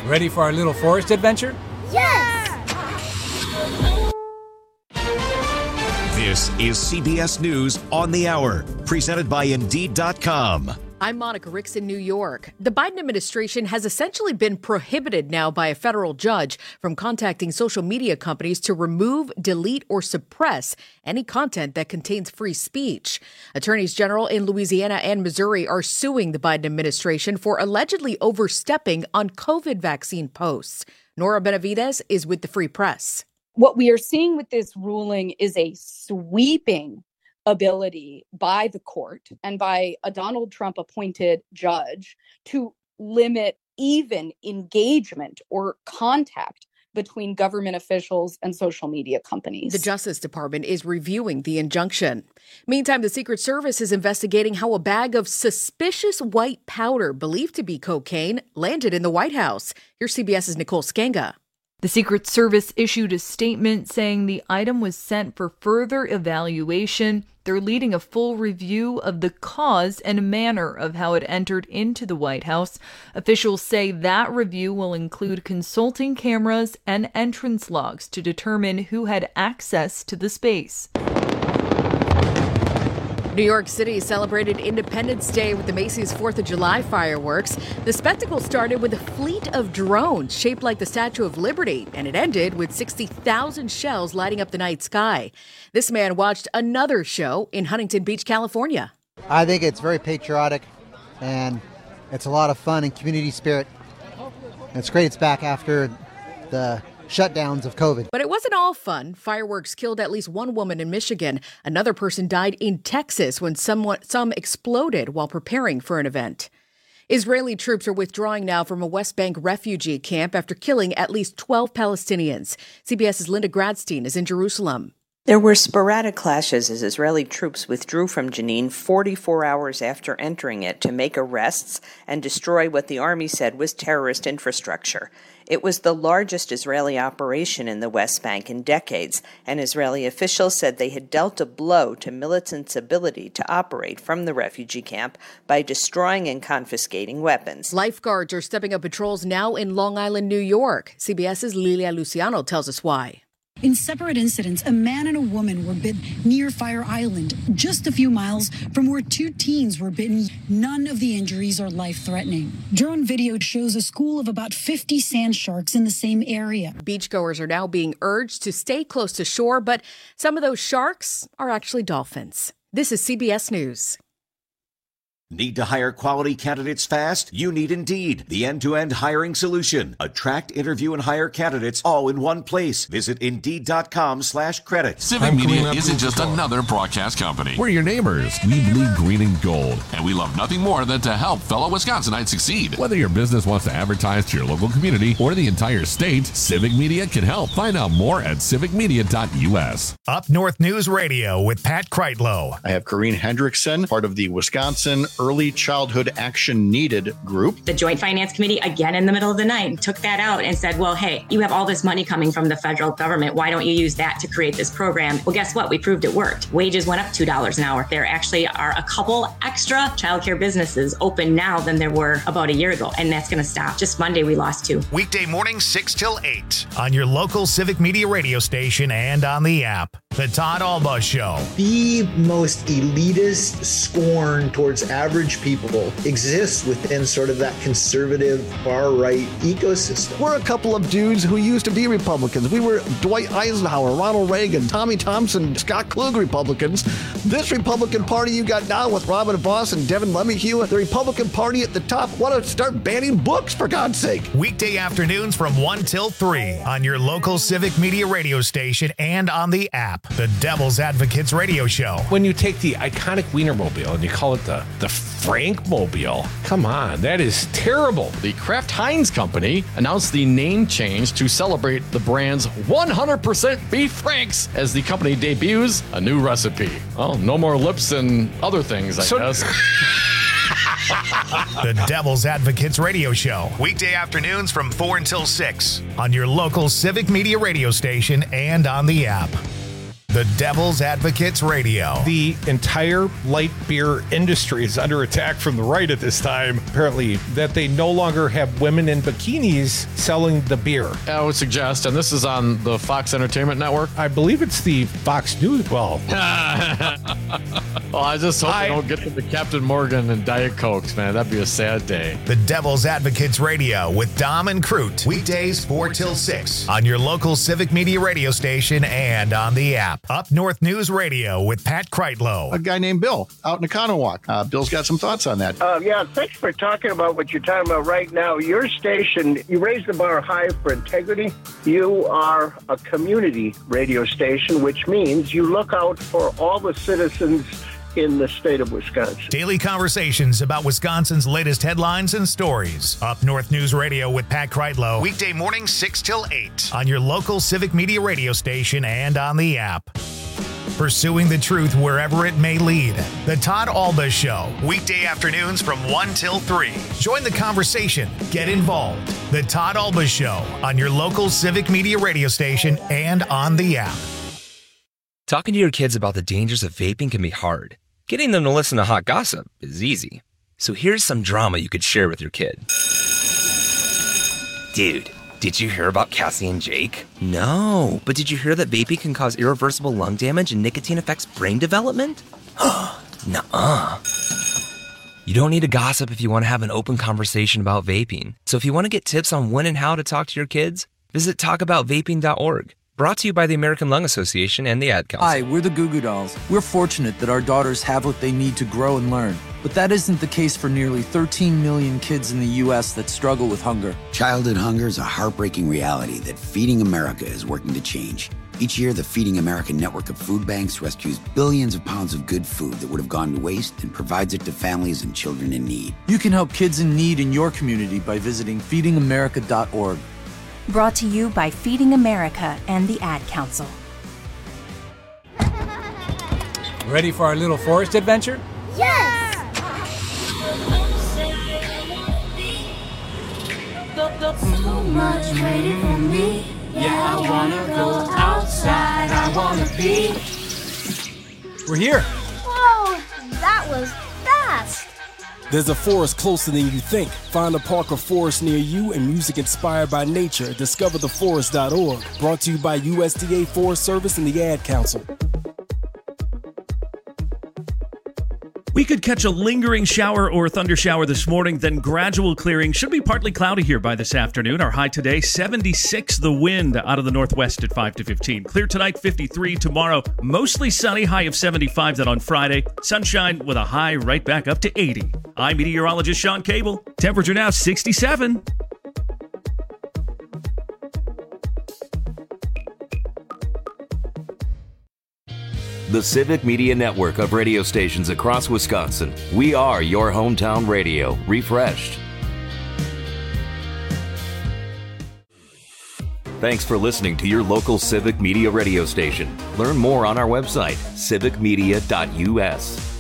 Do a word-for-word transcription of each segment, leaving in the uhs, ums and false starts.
Ready for our little forest adventure? Yes! This is C B S News on the Hour, presented by Indeed dot com. I'm Monica Ricks in New York. The Biden administration has essentially been prohibited now by a federal judge from contacting social media companies to remove, delete, or suppress any content that contains free speech. Attorneys general in Louisiana and Missouri are suing the Biden administration for allegedly overstepping on COVID vaccine posts. Nora Benavides is with the Free Press. What we are seeing with this ruling is a sweeping ability by the court and by a Donald Trump appointed judge to limit even engagement or contact between government officials and social media companies. The Justice Department is reviewing the injunction. Meantime, the Secret Service is investigating how a bag of suspicious white powder believed to be cocaine landed in the White House. Here's CBS's Nicole Skenga. The Secret Service issued a statement saying the item was sent for further evaluation. They're leading a full review of the cause and manner of how it entered into the White House. Officials say that review will include consulting cameras and entrance logs to determine who had access to the space. New York City celebrated Independence Day with the Macy's fourth of July fireworks. The spectacle started with a fleet of drones shaped like the Statue of Liberty, and it ended with sixty thousand shells lighting up the night sky. This man watched another show in Huntington Beach, California. I think it's very patriotic, and it's a lot of fun and community spirit. And it's great it's back after the shutdowns of COVID. But it wasn't all fun. Fireworks killed at least one woman in Michigan. Another person died in Texas when someone, some exploded while preparing for an event. Israeli troops are withdrawing now from a West Bank refugee camp after killing at least twelve Palestinians. CBS's Linda Gradstein is in Jerusalem. There were sporadic clashes as Israeli troops withdrew from Jenin forty-four hours after entering it to make arrests and destroy what the army said was terrorist infrastructure. It was the largest Israeli operation in the West Bank in decades, and Israeli officials said they had dealt a blow to militants' ability to operate from the refugee camp by destroying and confiscating weapons. Lifeguards are stepping up patrols now in Long Island, New York. CBS's Lilia Luciano tells us why. In separate incidents, a man and a woman were bitten near Fire Island, just a few miles from where two teens were bitten. None of the injuries are life-threatening. Drone video shows a school of about fifty sand sharks in the same area. Beachgoers are now being urged to stay close to shore, but some of those sharks are actually dolphins. This is C B S News. Need to hire quality candidates fast? You need Indeed, the end-to-end hiring solution. Attract, interview, and hire candidates all in one place. Visit Indeed.com slash credit. Civic I'm Media Clean isn't Up just Report. another broadcast company. We're your neighbors. We bleed green and gold. And we love nothing more than to help fellow Wisconsinites succeed. Whether your business wants to advertise to your local community or the entire state, Civic Media can help. Find out more at civic media dot u s. Up North News Radio with Pat Kreitlow. I have Corrine Hendrickson, part of the Wisconsin Early Childhood Action Needed group. The Joint Finance Committee, again in the middle of the night, took that out and said, well, hey, you have all this money coming from the federal government. Why don't you use that to create this program? Well, guess what? We proved it worked. Wages went up two dollars an hour. There actually are a couple extra childcare businesses open now than there were about a year ago, and that's going to stop. Just Monday, we lost two. Weekday mornings, six till eight on your local Civic Media radio station and on the app. The Todd Alba Show. The most elitist scorn towards average people exists within sort of that conservative far-right ecosystem. We're a couple of dudes who used to be Republicans. We were Dwight Eisenhower, Ronald Reagan, Tommy Thompson, Scott Klug Republicans. This Republican Party you got now with Robin Voss and Devin LeMahieu, the Republican Party at the top, want to start banning books, for God's sake. Weekday afternoons from one till three on your local Civic Media radio station and on the app. The Devil's Advocates Radio Show. When you take the iconic Wienermobile and you call it the, the Frankmobile, come on, that is terrible. The Kraft Heinz Company announced the name change to celebrate the brand's one hundred percent beef franks as the company debuts a new recipe. Well, no more lips and other things, I so- guess. The Devil's Advocates Radio Show. Weekday afternoons from four until six on your local Civic Media radio station and on the app. The Devil's Advocates Radio. The entire light beer industry is under attack from the right at this time, apparently, that they no longer have women in bikinis selling the beer. I would suggest, and this is on the Fox Entertainment Network. I believe it's the Fox News. Well, well I just hope I, they don't get to the Captain Morgan and Diet Cokes, man. That'd be a sad day. The Devil's Advocates Radio with Dom and Crute. Weekdays four till six on your local Civic Media radio station and on the app. Up North News Radio with Pat Kreitlow. A guy named Bill out in Economowoc. Uh, Bill's got some thoughts on that. Uh, yeah, thanks for talking about what you're talking about right now. Your station, you raise the bar high for integrity. You are a community radio station, which means you look out for all the citizens in the state of Wisconsin. Daily conversations about Wisconsin's latest headlines and stories. Up North News Radio with Pat Kreitlow. Weekday morning six till eight on your local Civic Media radio station and on the app. Pursuing the truth wherever it may lead. The Todd Alba Show. Weekday afternoons from one till three. Join the conversation. Get involved. The Todd Alba Show on your local Civic Media radio station and on the app. Talking to your kids about the dangers of vaping can be hard. Getting them to listen to hot gossip is easy. So here's some drama you could share with your kid. Dude, did you hear about Cassie and Jake? No, but did you hear that vaping can cause irreversible lung damage and nicotine affects brain development? Nuh-uh. You don't need to gossip if you want to have an open conversation about vaping. So if you want to get tips on when and how to talk to your kids, visit talk about vaping dot org. Brought to you by the American Lung Association and the Ad Council. Hi, we're the Goo Goo Dolls. We're fortunate that our daughters have what they need to grow and learn. But that isn't the case for nearly thirteen million kids in the U S that struggle with hunger. Childhood hunger is a heartbreaking reality that Feeding America is working to change. Each year, the Feeding America network of food banks rescues billions of pounds of good food that would have gone to waste and provides it to families and children in need. You can help kids in need in your community by visiting feeding america dot org. Brought to you by Feeding America and the Ad Council. Ready for our little forest adventure? Yes! So much waiting for me. Yeah, I wanna go outside. I wanna be. We're here. Whoa, that was fast. There's a forest closer than you think. Find a park or forest near you and music inspired by nature. discover the forest dot org. Brought to you by U S D A Forest Service and the Ad Council. We could catch a lingering shower or thunder shower this morning, then gradual clearing. Should be partly cloudy here by this afternoon. Our high today, seventy-six. The wind out of the northwest at five to fifteen. Clear tonight, fifty-three. Tomorrow, mostly sunny, high of seventy-five. Then on Friday, sunshine with a high right back up to eighty. I'm meteorologist Sean Cable. Temperature now sixty-seven. The Civic Media Network of radio stations across Wisconsin. We are your hometown radio, refreshed. Thanks for listening to your local Civic Media radio station. Learn more on our website, civic media dot u s.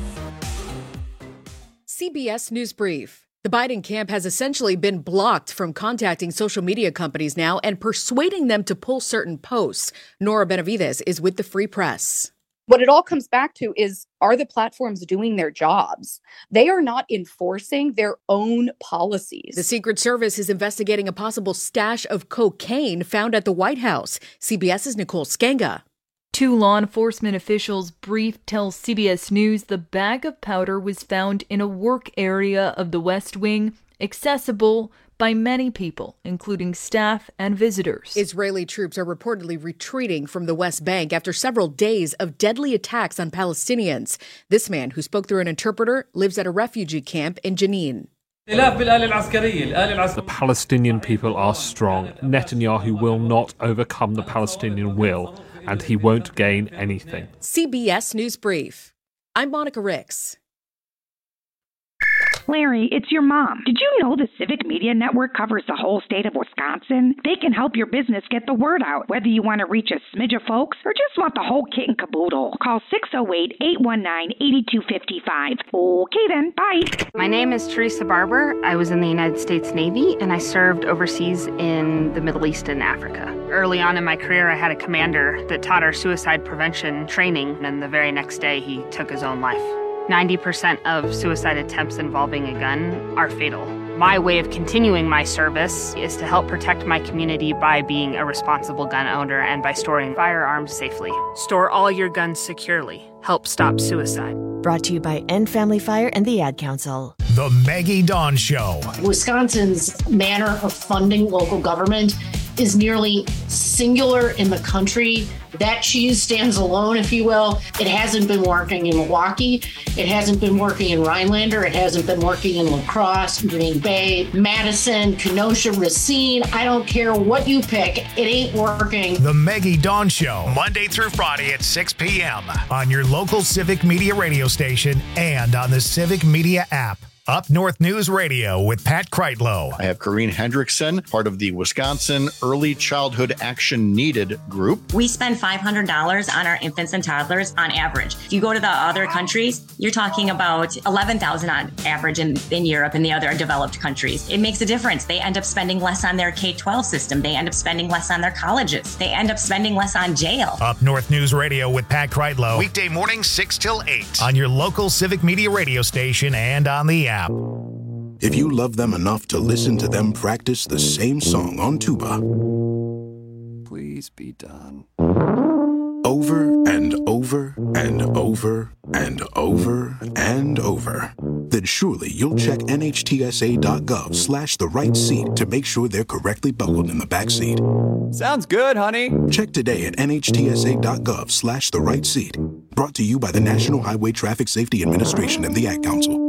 C B S News Brief. The Biden camp has essentially been blocked from contacting social media companies now and persuading them to pull certain posts. Nora Benavides is with the Free Press. What it all comes back to is, are the platforms doing their jobs? They are not enforcing their own policies. The Secret Service is investigating a possible stash of cocaine found at the White House. CBS's Nicole Skenga. Two law enforcement officials briefed tell C B S News the bag of powder was found in a work area of the West Wing, accessible by many people, including staff and visitors. Israeli troops are reportedly retreating from the West Bank after several days of deadly attacks on Palestinians. This man, who spoke through an interpreter, lives at a refugee camp in Jenin. The Palestinian people are strong. Netanyahu will not overcome the Palestinian will, and he won't gain anything. C B S News Brief. I'm Monica Ricks. Larry, it's your mom. Did you know the Civic Media Network covers the whole state of Wisconsin? They can help your business get the word out, whether you want to reach a smidge of folks or just want the whole kit and caboodle. Call six oh eight, eight one nine, eight two five five. Okay then, bye. My name is Teresa Barber. I was in the United States Navy, and I served overseas in the Middle East and Africa. Early on in my career, I had a commander that taught our suicide prevention training, and the very next day, he took his own life. ninety percent of suicide attempts involving a gun are fatal. My way of continuing my service is to help protect my community by being a responsible gun owner and by storing firearms safely. Store all your guns securely. Help stop suicide. Brought to you by End Family Fire and the Ad Council. The Maggie Dawn Show. Wisconsin's manner of funding local government is nearly singular in the country. That cheese stands alone, if you will. It hasn't been working in Milwaukee. It hasn't been working in Rhinelander. It hasn't been working in La Crosse, Green Bay, Madison, Kenosha, Racine. I don't care what you pick. It ain't working. The Maggie Dawn Show, Monday through Friday at six p.m. on your local Civic Media radio station and on the Civic Media app. Up North News Radio with Pat Kreitlow. I have Corrine Hendrickson, part of the Wisconsin Early Childhood Action Needed group. We spend five hundred dollars on our infants and toddlers on average. If you go to the other countries, you're talking about eleven thousand dollars on average in, in Europe and the other developed countries. It makes a difference. They end up spending less on their K twelve system. They end up spending less on their colleges. They end up spending less on jail. Up North News Radio with Pat Kreitlow. Weekday mornings six till eight on your local Civic Media radio station and on the app. If you love them enough to listen to them practice the same song on tuba, please be done. Over and over and over and over and over, then surely you'll check nhtsa.gov slash the right seat to make sure they're correctly buckled in the back seat. Sounds good, honey. Check today at nhtsa.gov slash the right seat. Brought to you by the National Highway Traffic Safety Administration and the Ad Council.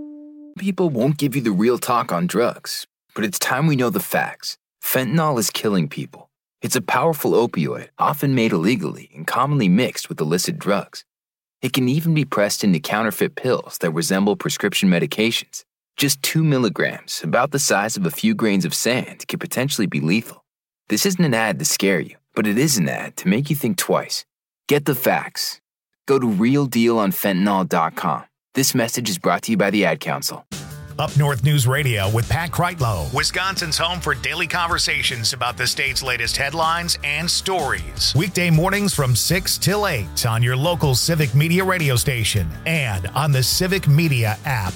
People won't give you the real talk on drugs, but it's time we know the facts. Fentanyl is killing people. It's a powerful opioid, often made illegally and commonly mixed with illicit drugs. It can even be pressed into counterfeit pills that resemble prescription medications. Just two milligrams, about the size of a few grains of sand, could potentially be lethal. This isn't an ad to scare you, but it is an ad to make you think twice. Get the facts. Go to real deal on fentanyl dot com. This message is brought to you by the Ad Council. Up North News Radio with Pat Kreitlow, Wisconsin's home for daily conversations about the state's latest headlines and stories. Weekday mornings from six till eight on your local Civic Media radio station and on the Civic Media app.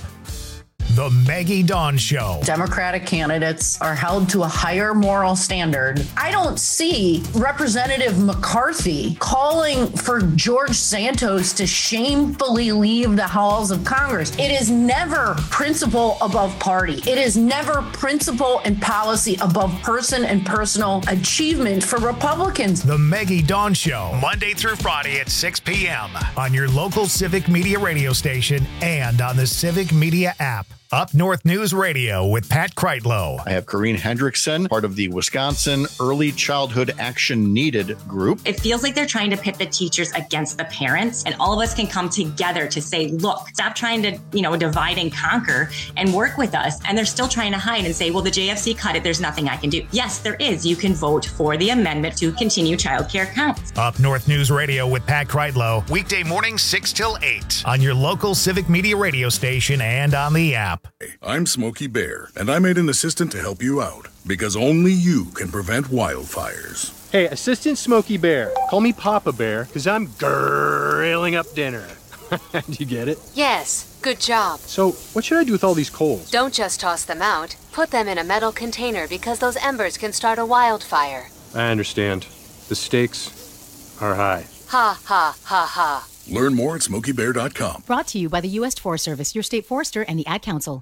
The Maggie Dawn Show. Democratic candidates are held to a higher moral standard. I don't see Representative McCarthy calling for George Santos to shamefully leave the halls of Congress. It is never principle above party. It is never principle and policy above person and personal achievement for Republicans. The Maggie Dawn Show, Monday through Friday at six p.m. on your local Civic Media radio station and on the Civic Media app. Up North News Radio with Pat Kreitlow. I have Corrine Hendrickson, part of the Wisconsin Early Childhood Action Needed group. It feels like they're trying to pit the teachers against the parents, and all of us can come together to say, look, stop trying to, you know, divide and conquer and work with us. And they're still trying to hide and say, well, the J F C cut it. There's nothing I can do. Yes, there is. You can vote for the amendment to continue childcare counts. Up North News Radio with Pat Kreitlow. Weekday mornings six till eight on your local Civic Media radio station and on the app. I'm Smokey Bear, and I made an assistant to help you out, because only you can prevent wildfires. Hey, Assistant Smokey Bear. Call me Papa Bear, because I'm grilling up dinner. Do you get it? Yes, good job. So, what should I do with all these coals? Don't just toss them out. Put them in a metal container because those embers can start a wildfire. I understand. The stakes are high. Ha, ha, ha, ha. Learn more at smokey bear dot com. Brought to you by the U S Forest Service, your state forester, and the Ad Council.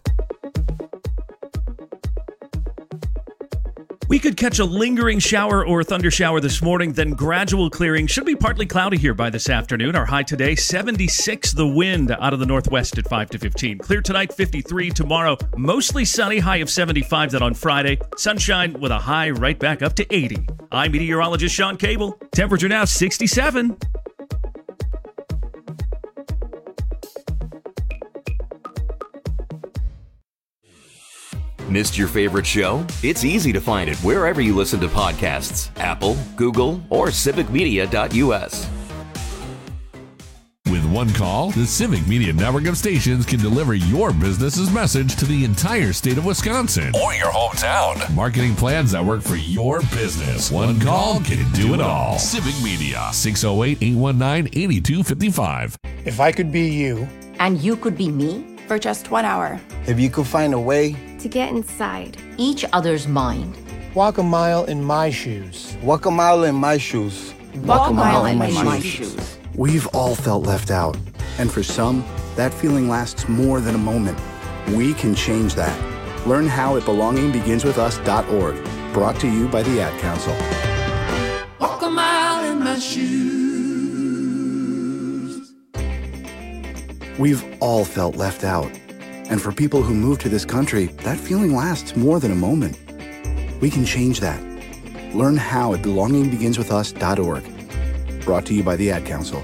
We could catch a lingering shower or thunder shower this morning, then gradual clearing. Should be partly cloudy here by this afternoon. Our high today, seventy-six. The wind out of the northwest at five to fifteen. Clear tonight, fifty-three. Tomorrow, mostly sunny, high of seventy-five. Then on Friday, sunshine with a high right back up to eighty. I'm meteorologist Sean Cable. Temperature now sixty-seven. Missed your favorite show? It's easy to find it wherever you listen to podcasts. Apple, Google, or civic media dot U S. With one call, the Civic Media Network of stations can deliver your business's message to the entire state of Wisconsin. Or your hometown. Marketing plans that work for your business. One call can do it all. Civic Media, six oh eight, eight one nine, eight two five five. If I could be you. And you could be me? For just one hour. If you could find a way. To get inside. Each other's mind. Walk a mile in my shoes. Walk a mile in my shoes. Walk, Walk a mile, mile in, in my, my shoes. shoes. We've all felt left out, and for some, that feeling lasts more than a moment. We can change that. Learn how at belonging begins with us dot org. Brought to you by the Ad Council. Walk a mile in my shoes. We've all felt left out, and for people who move to this country, that feeling lasts more than a moment. We can change that. Learn how at belonging begins with us dot org. Brought to you by the Ad Council.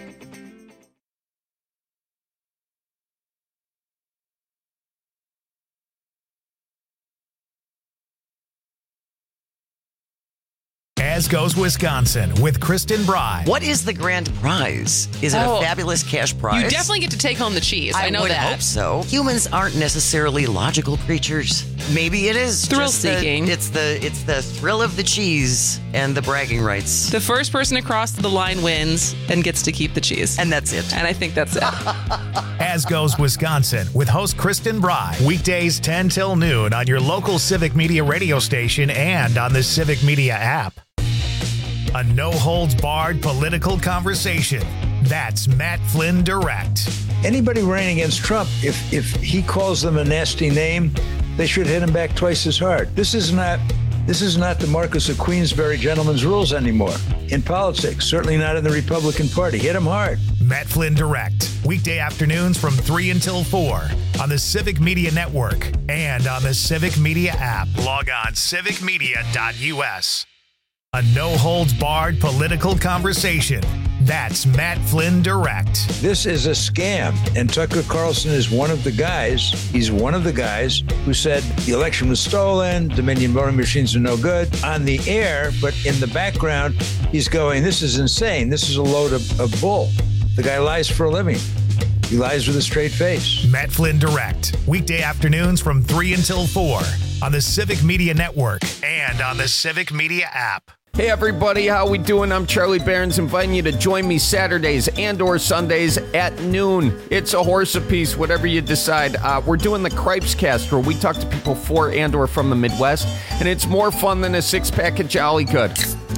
As Goes Wisconsin with Kristen Bry. What is the grand prize? Is it oh, a fabulous cash prize? You definitely get to take home the cheese. I, I know would that. hope so. Humans aren't necessarily logical creatures. Maybe it is thrill just seeking. The, it's the it's the thrill of the cheese and the bragging rights. The first person across the line wins and gets to keep the cheese. And that's it. And I think that's it. As Goes Wisconsin with host Kristen Bry. Weekdays ten till noon on your local Civic Media radio station and on the Civic Media app. A no-holds-barred political conversation. That's Matt Flynn Direct. Anybody running against Trump, if if he calls them a nasty name, they should hit him back twice as hard. This is not this is not the Marquis of Queensberry gentleman's rules anymore in politics, certainly not in the Republican Party. Hit him hard. Matt Flynn Direct. Weekday afternoons from three until four on the Civic Media Network and on the Civic Media app. Log on civic media dot U S. A no-holds-barred political conversation. That's Matt Flynn Direct. This is a scam, and Tucker Carlson is one of the guys, he's one of the guys who said the election was stolen, Dominion voting machines are no good, on the air, but in the background, he's going, this is insane, this is a load of, of bull. The guy lies for a living. He lies with a straight face. Matt Flynn Direct. Weekday afternoons from three until four on the Civic Media Network and on the Civic Media app. Hey everybody, how we doing? I'm Charlie Behrens, inviting you to join me Saturdays and or Sundays at noon. It's a horse apiece, whatever you decide. Uh, we're doing the Cripes Cast, where we talk to people for and or from the Midwest, and it's more fun than a six-pack of Jolly Good.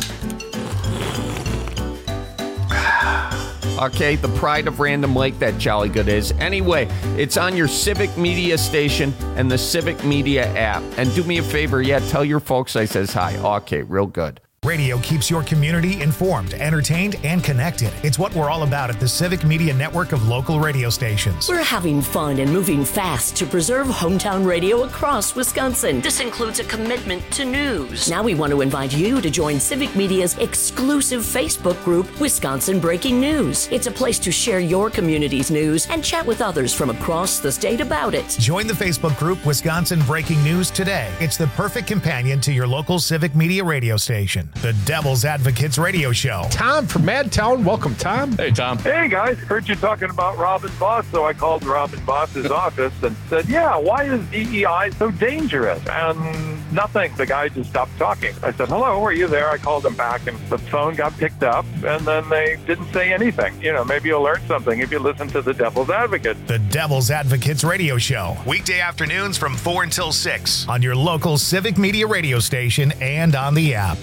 Okay, the pride of Random Lake, that Jolly Good is. Anyway, it's on your Civic Media station and the Civic Media app. And do me a favor, yeah, tell your folks I says hi. Okay, real good. Radio keeps your community informed, entertained, and connected. It's what we're all about at the Civic Media Network of local radio stations. We're having fun and moving fast to preserve hometown radio across Wisconsin. This includes a commitment to news. Now we want to invite you to join Civic Media's exclusive Facebook group, Wisconsin Breaking News. It's a place to share your community's news and chat with others from across the state about it. Join the Facebook group, Wisconsin Breaking News, today. It's the perfect companion to your local Civic Media radio station. The Devil's Advocates Radio Show. Tom from Madtown. Welcome, Tom. Hey, Tom. Hey, guys. Heard you talking about Robin Boss, so I called Robin Boss's office and said, yeah, why is D E I so dangerous? And nothing. The guy just stopped talking. I said, hello, are you there? I called him back, and the phone got picked up, and then they didn't say anything. You know, maybe you'll learn something if you listen to the Devil's Advocate. The Devil's Advocates Radio Show. Weekday afternoons from four until six on your local Civic Media radio station and on the app.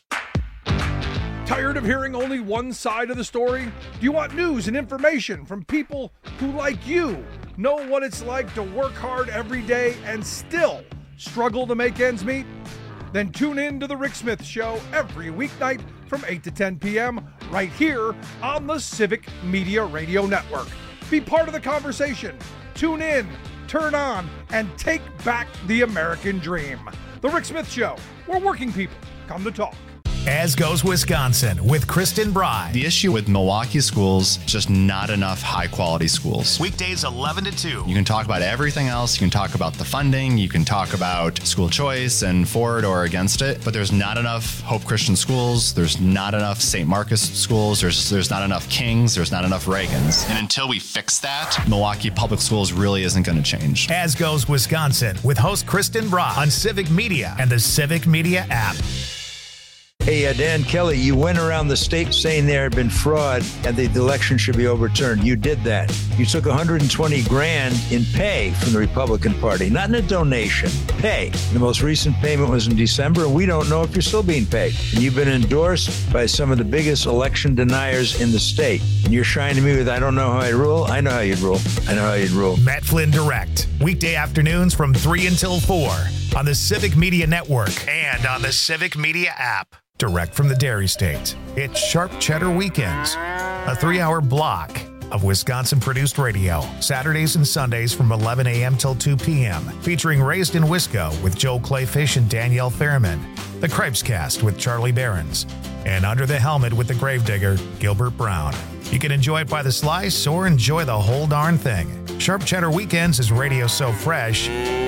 Tired of hearing only one side of the story? Do you want news and information from people who, like you, know what it's like to work hard every day and still struggle to make ends meet? Then tune in to The Rick Smith Show every weeknight from eight to ten p.m. right here on the Civic Media Radio Network. Be part of the conversation. Tune in, turn on, and take back the American dream. The Rick Smith Show, where working people come to talk. As Goes Wisconsin with Kristen Bry. The issue with Milwaukee schools, just not enough high-quality schools. Weekdays eleven to two. You can talk about everything else. You can talk about the funding. You can talk about school choice and for it or against it. But there's not enough Hope Christian schools. There's not enough Saint Marcus schools. There's there's not enough Kings. There's not enough Reagans. And until we fix that, Milwaukee Public Schools really isn't going to change. As Goes Wisconsin with host Kristen Bra on Civic Media and the Civic Media app. Hey, uh, Dan Kelly, you went around the state saying there had been fraud and the election should be overturned. You did that. You took one hundred twenty grand in pay from the Republican Party, not in a donation, pay. The most recent payment was in December, and we don't know if you're still being paid. And you've been endorsed by some of the biggest election deniers in the state. And you're shining to me with, I don't know how I rule. I know how you'd rule. I know how you'd rule. Matt Flynn Direct, weekday afternoons from three until four on the Civic Media Network and on the Civic Media app. Direct from the Dairy State, it's Sharp Cheddar Weekends, a three-hour block of Wisconsin-produced radio, Saturdays and Sundays from eleven a.m. till two p.m., featuring Raised in Wisco with Joel Clayfish and Danielle Fairman, The Cripes Cast with Charlie Behrens, and Under the Helmet with the Gravedigger, Gilbert Brown. You can enjoy it by the slice or enjoy the whole darn thing. Sharp Cheddar Weekends is radio so fresh,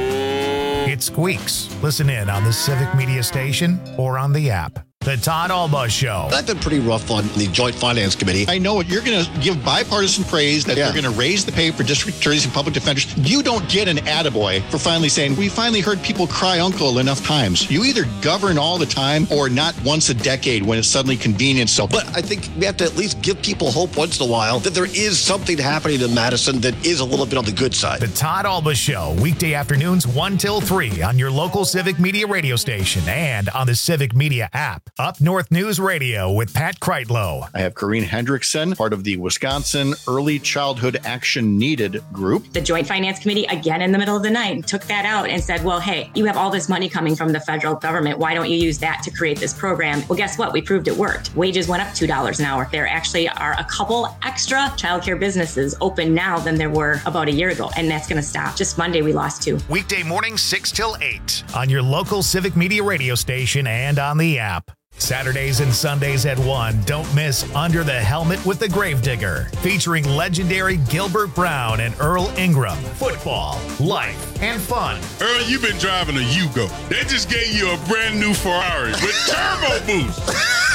it squeaks. Listen in on the Civic Media Station or on the app. The Todd Alba Show. I've been pretty rough on the Joint Finance Committee. I know it. You're going to give bipartisan praise that yeah. they're going to raise the pay for district attorneys and public defenders. You don't get an attaboy for finally saying, we finally heard people cry uncle enough times. You either govern all the time or not once a decade when it's suddenly convenient. So, but I think we have to at least give people hope once in a while that there is something happening in Madison that is a little bit on the good side. The Todd Alba Show, weekday afternoons one till three on your local Civic Media radio station and on the Civic Media app. Up North News Radio with Pat Kreitlow. I have Corrine Hendrickson, part of the Wisconsin Early Childhood Action Needed group. The Joint Finance Committee, again in the middle of the night, took that out and said, well, hey, you have all this money coming from the federal government. Why don't you use that to create this program? Well, guess what? We proved it worked. Wages went up two dollars an hour. There actually are a couple extra childcare businesses open now than there were about a year ago, and that's going to stop. Just Monday, we lost two. Weekday mornings six till eight on your local Civic Media radio station and on the app. Saturdays and Sundays at one, don't miss Under the Helmet with the Gravedigger, featuring legendary Gilbert Brown and Earl Ingram. Football, life, and fun. Earl, you've been driving a Yugo. They just gave you a brand new Ferrari with turbo boost.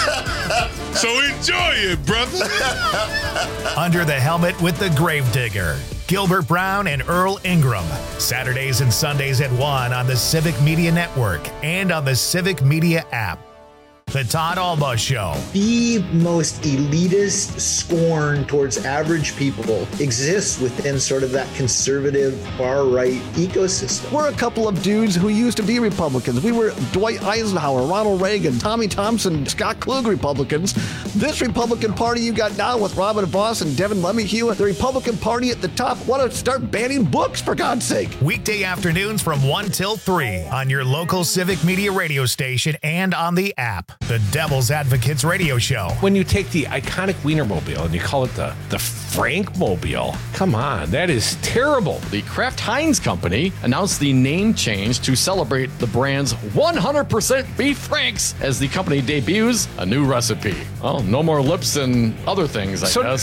So enjoy it, brother. Under the Helmet with the Gravedigger. Gilbert Brown and Earl Ingram. Saturdays and Sundays at one on the Civic Media Network and on the Civic Media app. The Todd Alba Show. The most elitist scorn towards average people exists within sort of that conservative far-right ecosystem. We're a couple of dudes who used to be Republicans. We were Dwight Eisenhower, Ronald Reagan, Tommy Thompson, Scott Klug Republicans. This Republican Party you got now with Robin Voss and Devin LeMahieu, the Republican Party at the top, want to start banning books, for God's sake. Weekday afternoons from one till three on your local Civic Media radio station and on the app. The Devil's Advocates Radio Show. When you take the iconic Wienermobile and you call it the, the Frankmobile, come on, that is terrible. The Kraft Heinz Company announced the name change to celebrate the brand's one hundred percent beef Franks as the company debuts a new recipe. Well, no more lips and other things, I so- guess.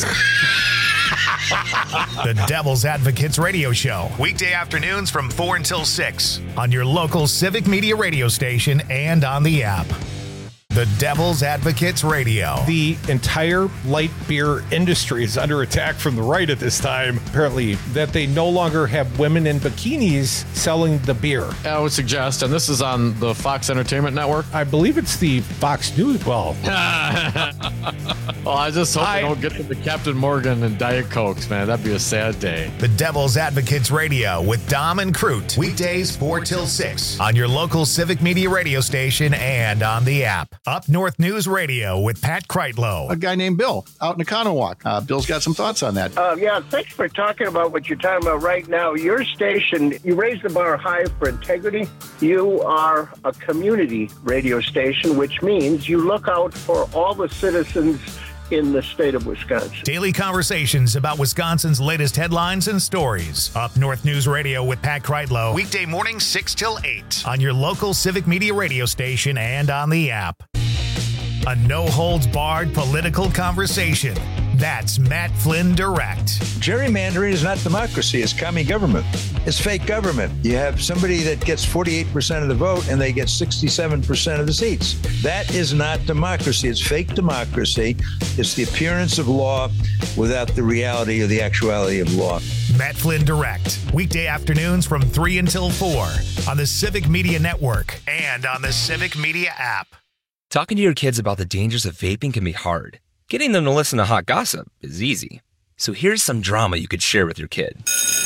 The Devil's Advocates Radio Show. Weekday afternoons from four until six on your local Civic Media radio station and on the app. The Devil's Advocates Radio. The entire light beer industry is under attack from the right at this time, apparently, that they no longer have women in bikinis selling the beer. I would suggest, and this is on the Fox Entertainment Network. I believe it's the Fox News. Well, well I just hope I, they don't get to the Captain Morgan and Diet Cokes, man. That'd be a sad day. The Devil's Advocates Radio with Dom and Crute. Weekdays four till six on your local Civic Media radio station and on the app. Up North News Radio with Pat Kreitlow. A guy named Bill out in Economowoc. Uh, Bill's got some thoughts on that. Uh, yeah, thanks for talking about what you're talking about right now. Your station, you raise the bar high for integrity. You are a community radio station, which means you look out for all the citizens in the state of Wisconsin. Daily conversations about Wisconsin's latest headlines and stories. Up North News Radio with Pat Kreitlow. Weekday mornings six till eight on your local Civic Media radio station and on the app. A no-holds-barred political conversation. That's Matt Flynn Direct. Gerrymandering is not democracy. It's commie government. It's fake government. You have somebody that gets forty-eight percent of the vote and they get sixty-seven percent of the seats. That is not democracy. It's fake democracy. It's the appearance of law without the reality or the actuality of law. Matt Flynn Direct. Weekday afternoons from three until four on the Civic Media Network and on the Civic Media app. Talking to your kids about the dangers of vaping can be hard. Getting them to listen to hot gossip is easy. So here's some drama you could share with your kid.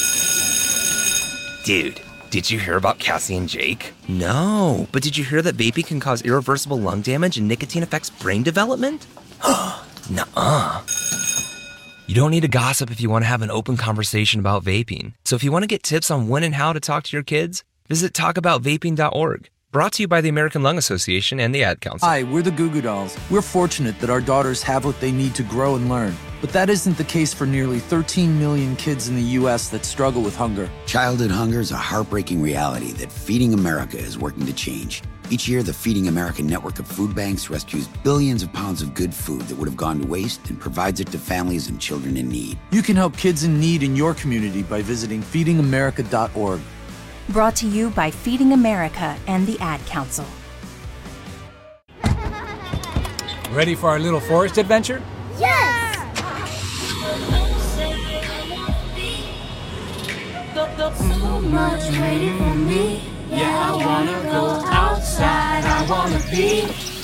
Dude, did you hear about Cassie and Jake? No, but did you hear that vaping can cause irreversible lung damage and nicotine affects brain development? Nuh-uh. You don't need to gossip if you want to have an open conversation about vaping. So if you want to get tips on when and how to talk to your kids, visit talk about vaping dot org. Brought to you by the American Lung Association and the Ad Council. Hi, we're the Goo Goo Dolls. We're fortunate that our daughters have what they need to grow and learn. But that isn't the case for nearly thirteen million kids in the U S that struggle with hunger. Childhood hunger is a heartbreaking reality that Feeding America is working to change. Each year, the Feeding America network of food banks rescues billions of pounds of good food that would have gone to waste and provides it to families and children in need. You can help kids in need in your community by visiting feeding america dot org. Brought to you by Feeding America and the Ad Council. Ready for our little forest adventure? Yes! So much waiting for me. Yeah, I wanna go outside. I wanna be.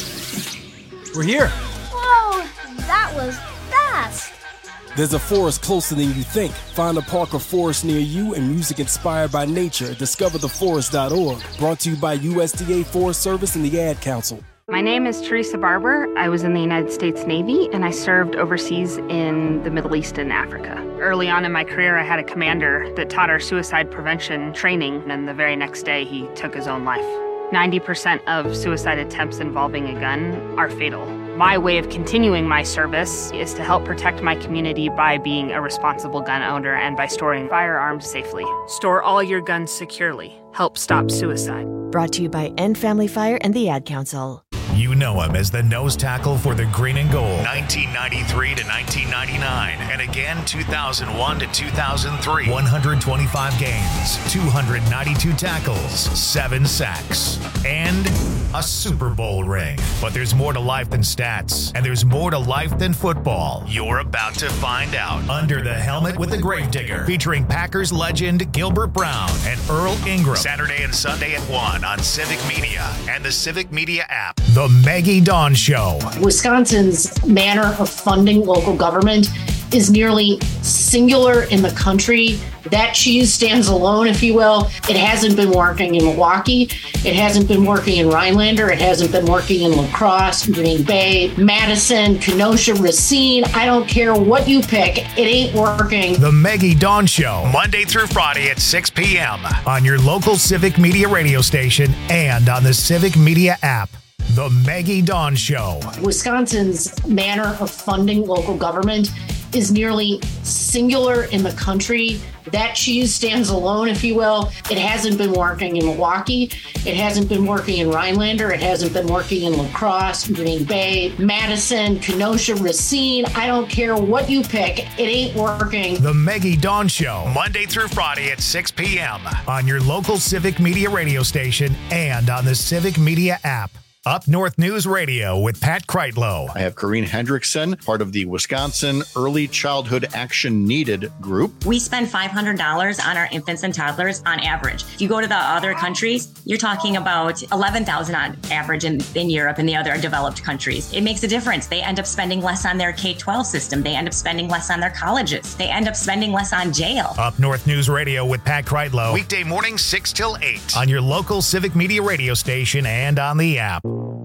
We're here. Whoa, that was fast. There's a forest closer than you think. Find a park or forest near you and music inspired by nature. discover the forest dot org. Brought to you by U S D A Forest Service and the Ad Council. My name is Teresa Barber. I was in the United States Navy and I served overseas in the Middle East and Africa. Early on in my career, I had a commander that taught our suicide prevention training, and the very next day he took his own life. ninety percent of suicide attempts involving a gun are fatal. My way of continuing my service is to help protect my community by being a responsible gun owner and by storing firearms safely. Store all your guns securely. Help stop suicide. Brought to you by End Family Fire and the Ad Council. You know him as the nose tackle for the Green and Gold, nineteen ninety-three to nineteen ninety-nine, and again two thousand one to two thousand three. one hundred twenty-five games, two hundred ninety-two tackles, seven sacks, and a Super Bowl ring. But there's more to life than stats, and there's more to life than football. You're about to find out. Under the Helmet with the Gravedigger, featuring Packers legend Gilbert Brown and Earl Ingram. Saturday and Sunday at one on Civic Media and the Civic Media app. The Maggie Dawn Show. Wisconsin's manner of funding local government is nearly singular in the country. That cheese stands alone, if you will. It hasn't been working in Milwaukee. It hasn't been working in Rhinelander. It hasn't been working in La Crosse, Green Bay, Madison, Kenosha, Racine. I don't care what you pick. It ain't working. The Maggie Dawn Show, Monday through Friday at six p.m. on your local Civic Media radio station and on the Civic Media app. The Maggie Dawn Show. Wisconsin's manner of funding local government is nearly singular in the country. That cheese stands alone, if you will. It hasn't been working in Milwaukee. It hasn't been working in Rhinelander. It hasn't been working in La Crosse, Green Bay, Madison, Kenosha, Racine. I don't care what you pick. It ain't working. The Maggie Dawn Show, Monday through Friday at six p.m. on your local Civic Media radio station and on the Civic Media app. Up North News Radio with Pat Kreitlow. I have Corrine Hendrickson, part of the Wisconsin Early Childhood Action Needed group. We spend five hundred dollars on our infants and toddlers on average. If you go to the other countries, you're talking about eleven thousand dollars on average in, in Europe and the other developed countries. It makes a difference. They end up spending less on their K twelve system. They end up spending less on their colleges. They end up spending less on jail. Up North News Radio with Pat Kreitlow. Weekday morning six till eight on your local Civic Media radio station and on the app.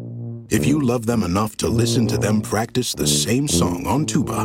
If you love them enough to listen to them practice the same song on tuba,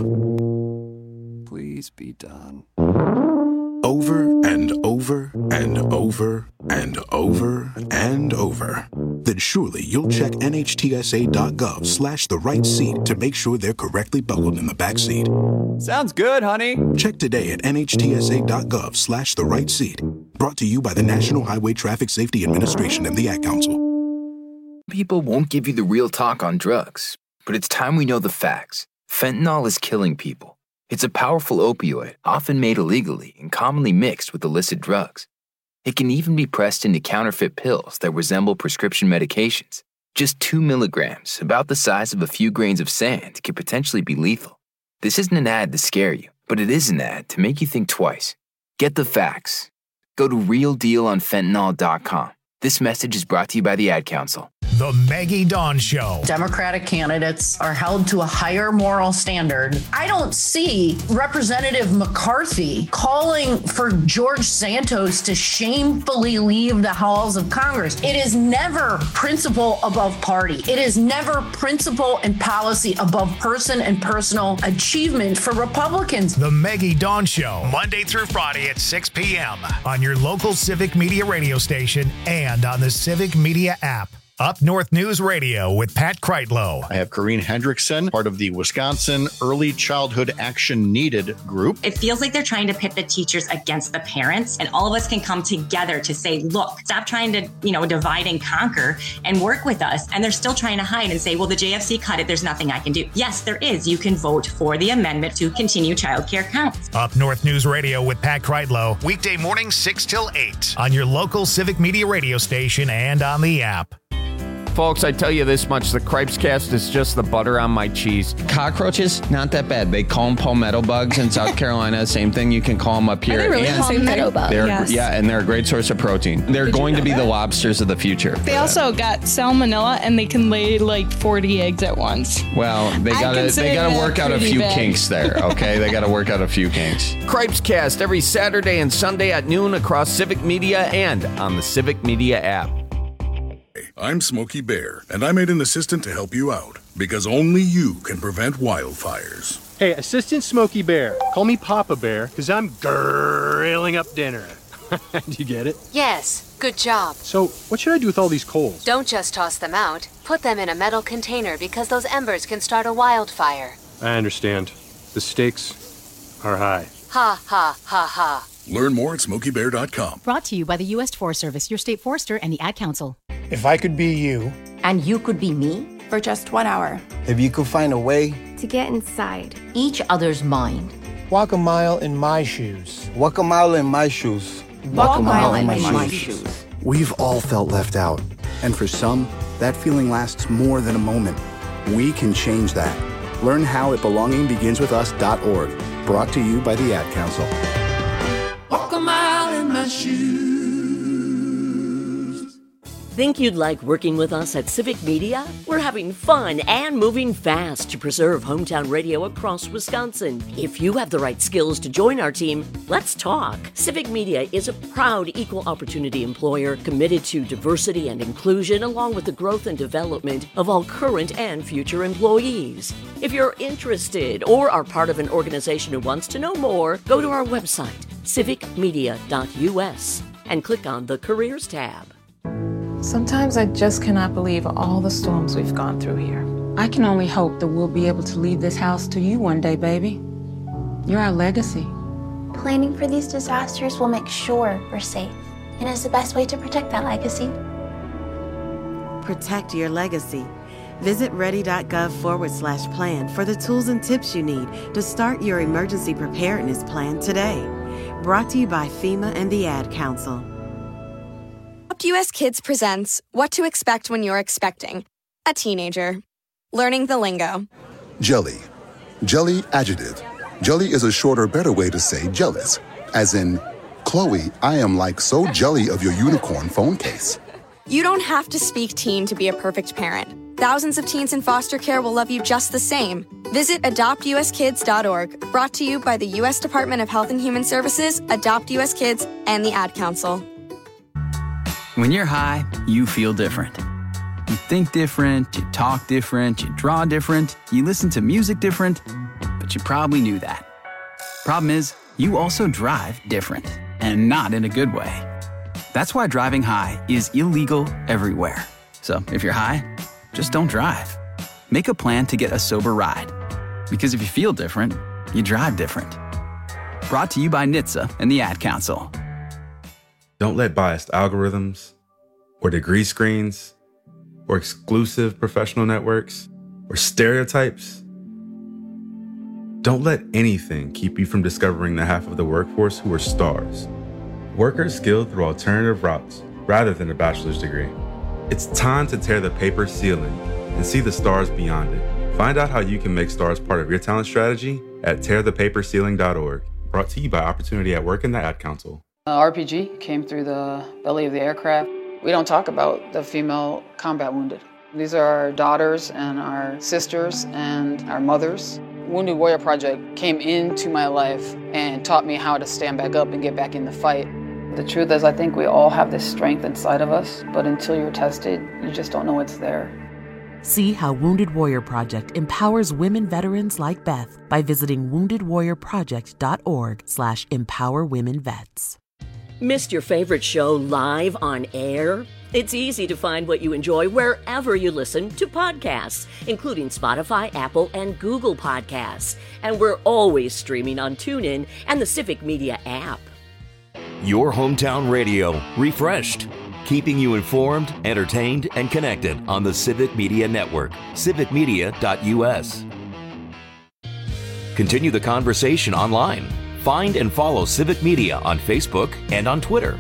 please be done. Over and over and over and over and over, then surely you'll check N H T S A dot gov slash the right seat to make sure they're correctly buckled in the back seat. Sounds good, honey. Check today at N H T S A dot gov slash the right seat. Brought to you by the National Highway Traffic Safety Administration and the Ad Council. People won't give you the real talk on drugs. but it's time we know the facts. Fentanyl is killing people. It's a powerful opioid, often made illegally and commonly mixed with illicit drugs. It can even be pressed into counterfeit pills that resemble prescription medications. Just two milligrams, about the size of a few grains of sand, can potentially be lethal. This isn't an ad to scare you, but it is an ad to make you think twice. Get the facts. Go to real deal on fentanyl dot com. This message is brought to you by the Ad Council. The Maggie Dawn Show. Democratic candidates are held to a higher moral standard. I don't see Representative McCarthy calling for George Santos to shamefully leave the halls of Congress. It is never principle above party. It is never principle and policy above person and personal achievement for Republicans. The Maggie Dawn Show, Monday through Friday at six p.m. on your local Civic Media radio station and on the Civic Media app. Up North News Radio with Pat Kreitlow. I have Corrine Hendrickson, part of the Wisconsin Early Childhood Action Needed group. It feels like they're trying to pit the teachers against the parents, and all of us can come together to say, look, stop trying to, you know, divide and conquer and work with us. And they're still trying to hide and say, well, the J F C cut it. There's nothing I can do. Yes, there is. You can vote for the amendment to continue childcare counts. Up North News Radio with Pat Kreitlow, weekday morning six till eight on your local Civic Media radio station and on the app. Folks, I tell you this much, the Cripescast is just the butter on my cheese. Cockroaches, not that bad. They call them palmetto bugs in South Carolina. Same thing, you can call them up here. Are they really and palmetto bugs? Yes. Yeah, and they're a great source of protein. They're Did going you know to be that? the lobsters of the future. They also got salmonella, and they can lay like forty eggs at once. Well, they I gotta consider they gotta that work out a pretty few bad. kinks there, okay? They gotta work out a few kinks. Cripescast every Saturday and Sunday at noon across Civic Media and on the Civic Media app. I'm Smokey Bear, and I made an assistant to help you out, because only you can prevent wildfires. Hey, Assistant Smokey Bear. Call me Papa Bear, because I'm grilling up dinner. Do you get it? Yes, good job. So, what should I do with all these coals? Don't just toss them out. Put them in a metal container because those embers can start a wildfire. I understand. The stakes are high. Ha, ha, ha, ha. Learn more at smokey bear dot com. Brought to you by the U S Forest Service, your state forester, and the Ad Council. If I could be you. And you could be me for just one hour. If you could find a way. To get inside each other's mind. Walk a mile in my shoes. Walk a mile in my shoes. Walk, Walk a mile, mile in, in my, my shoes. shoes. We've all felt left out. And for some, that feeling lasts more than a moment. We can change that. Learn how at belonging begins with us dot org. Brought to you by the Ad Council. Walk a mile in my shoes. Think you'd like working with us at Civic Media? We're having fun and moving fast to preserve hometown radio across Wisconsin. If you have the right skills to join our team, let's talk. Civic Media is a proud equal opportunity employer committed to diversity and inclusion along with the growth and development of all current and future employees. If you're interested or are part of an organization who wants to know more, go to our website, civic media dot u s, and click on the Careers tab. Sometimes I just cannot believe all the storms we've gone through here. I can only hope that we'll be able to leave this house to you one day, baby. You're our legacy. Planning for these disasters will make sure we're safe, and is the best way to protect that legacy. Protect your legacy. Visit ready.gov forward slash plan for the tools and tips you need to start your emergency preparedness plan today. Brought to you by FEMA and the Ad Council. Adopt U S Kids presents What to Expect When You're Expecting a Teenager. Learning the lingo. Jelly. Jelly adjective. Jelly is a shorter, better way to say jealous. As in, Chloe, I am like so jelly of your unicorn phone case. You don't have to speak teen to be a perfect parent. Thousands of teens in foster care will love you just the same. Visit adopt u s kids dot org. Brought to you by the U S Department of Health and Human Services, Adopt U S Kids, and the Ad Council. When you're high, you feel different. You think different, you talk different, you draw different, you listen to music different, but you probably knew that. Problem is, you also drive different, and not in a good way. That's why driving high is illegal everywhere. So if you're high, just don't drive. Make a plan to get a sober ride. Because if you feel different, you drive different. Brought to you by N H T S A and the Ad Council. Don't let biased algorithms or degree screens or exclusive professional networks or stereotypes? Don't let anything keep you from discovering the half of the workforce who are stars. Workers skilled through alternative routes rather than a bachelor's degree. It's time to tear the paper ceiling and see the stars beyond it. Find out how you can make stars part of your talent strategy at tear the paper ceiling dot org. Brought to you by Opportunity at Work and the Ad Council. Uh, R P G came through the belly of the aircraft. We don't talk about the female combat wounded. These are our daughters and our sisters and our mothers. Wounded Warrior Project came into my life and taught me how to stand back up and get back in the fight. The truth is, I think we all have this strength inside of us, but until you're tested, you just don't know it's there. See how Wounded Warrior Project empowers women veterans like Beth by visiting wounded warrior project dot org slash empower women vets. Missed your favorite show live on air? It's easy to find what you enjoy wherever you listen to podcasts, including Spotify, Apple, and Google Podcasts. And we're always streaming on TuneIn and the Civic Media app. Your hometown radio, refreshed. Keeping you informed, entertained, and connected on the Civic Media Network, civic media dot u s. Continue the conversation online. Find and follow Civic Media on Facebook and on Twitter.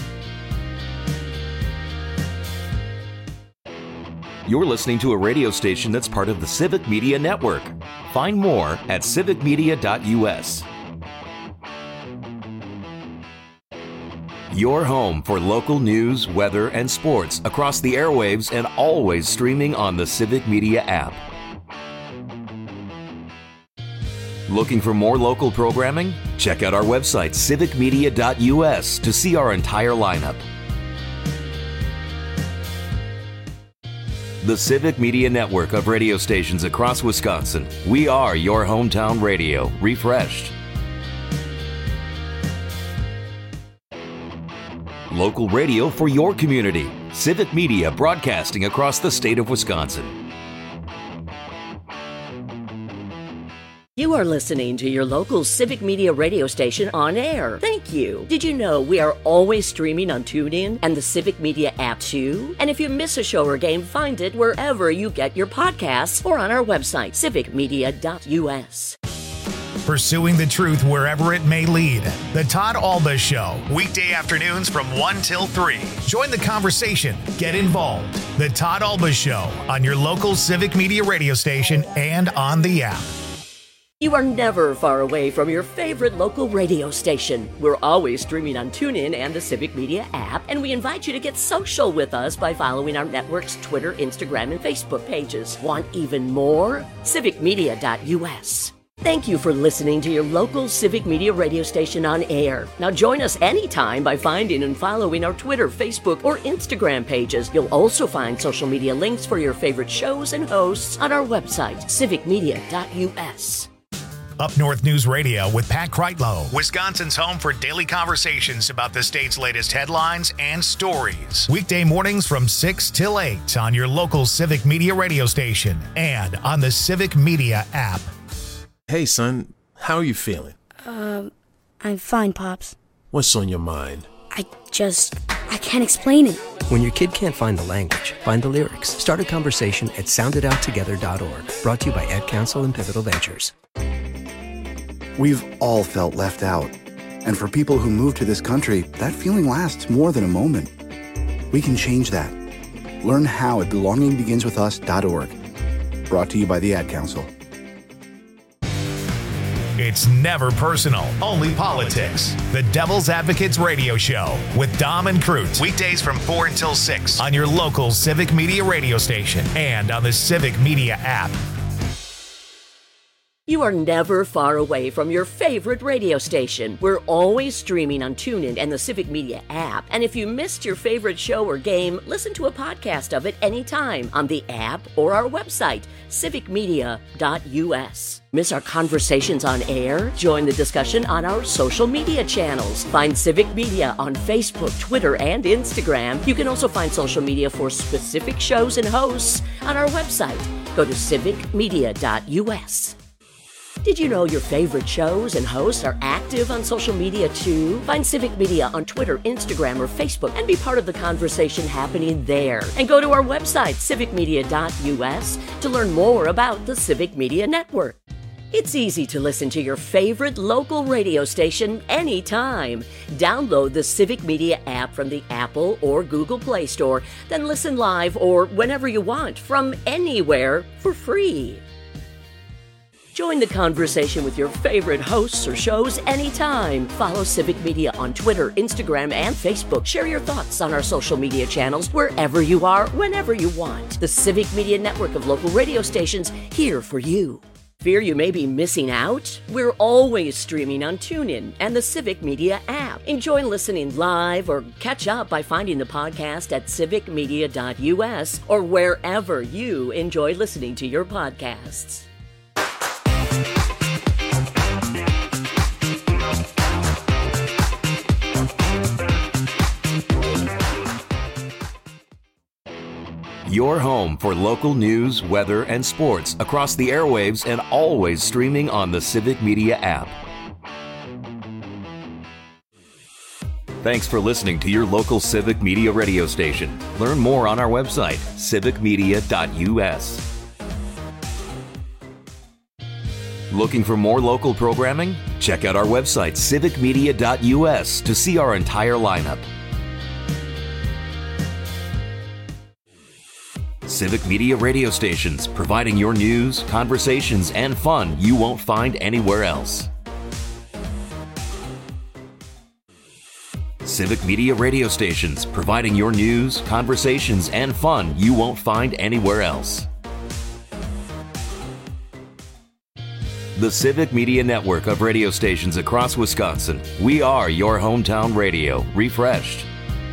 You're listening to a radio station that's part of the Civic Media Network. Find more at civic media dot u s. Your home for local news, weather, and sports across the airwaves and always streaming on the Civic Media app. Looking for more local programming? Check out our website, civic media dot u s, to see our entire lineup. The Civic Media Network of radio stations across Wisconsin. We are your hometown radio, refreshed. Local radio for your community. Civic Media broadcasting across the state of Wisconsin. You are listening to your local Civic Media radio station on air. Thank you. Did you know we are always streaming on TuneIn and the Civic Media app too? And if you miss a show or game, find it wherever you get your podcasts or on our website, civic media dot u s. Pursuing the truth wherever it may lead. The Todd Alba Show, weekday afternoons from one till three. Join the conversation. Get involved. The Todd Alba Show on your local Civic Media radio station and on the app. You are never far away from your favorite local radio station. We're always streaming on TuneIn and the Civic Media app, and we invite you to get social with us by following our network's Twitter, Instagram, and Facebook pages. Want even more? civic media dot u s. Thank you for listening to your local Civic Media radio station on air. Now join us anytime by finding and following our Twitter, Facebook, or Instagram pages. You'll also find social media links for your favorite shows and hosts on our website, civic media dot u s. Up North News Radio with Pat Kreitlow, Wisconsin's home for daily conversations about the state's latest headlines and stories. Weekday mornings from six till eight on your local Civic Media radio station and on the Civic Media app. Hey, son, how are you feeling? Um, I'm fine, Pops. What's on your mind? I just, I can't explain it. When your kid can't find the language, find the lyrics. Start a conversation at sound it out together dot org. Brought to you by Ad Council and Pivotal Ventures. We've all felt left out. And for people who move to this country, that feeling lasts more than a moment. We can change that. Learn how at belonging begins with us dot org. Brought to you by the Ad Council. It's never personal, only politics. The Devil's Advocates Radio Show with Dom and Crute. Weekdays from four until six on your local Civic Media radio station and on the Civic Media app. You are never far away from your favorite radio station. We're always streaming on TuneIn and the Civic Media app. And if you missed your favorite show or game, listen to a podcast of it anytime on the app or our website, civic media dot u s. Miss our conversations on air? Join the discussion on our social media channels. Find Civic Media on Facebook, Twitter, and Instagram. You can also find social media for specific shows and hosts on our website. Go to civic media dot u s. Did you know your favorite shows and hosts are active on social media too? Find Civic Media on Twitter, Instagram, or Facebook and be part of the conversation happening there. And go to our website, civic media dot U S, to learn more about the Civic Media Network. It's easy to listen to your favorite local radio station anytime. Download the Civic Media app from the Apple or Google Play Store, then listen live or whenever you want from anywhere for free. Join the conversation with your favorite hosts or shows anytime. Follow Civic Media on Twitter, Instagram, and Facebook. Share your thoughts on our social media channels wherever you are, whenever you want. The Civic Media Network of local radio stations here for you. Fear you may be missing out? We're always streaming on TuneIn and the Civic Media app. Enjoy listening live or catch up by finding the podcast at civic media dot U S or wherever you enjoy listening to your podcasts. Your home for local news, weather, and sports across the airwaves and always streaming on the Civic Media app. Thanks for listening to your local Civic Media radio station. Learn more on our website, civic media dot U S. Looking for more local programming? Check out our website, civic media dot U S, to see our entire lineup. Civic Media radio stations, providing your news, conversations, and fun you won't find anywhere else. Civic Media radio stations, providing your news, conversations, and fun you won't find anywhere else. The Civic Media Network of radio stations across Wisconsin. We are your hometown radio, refreshed.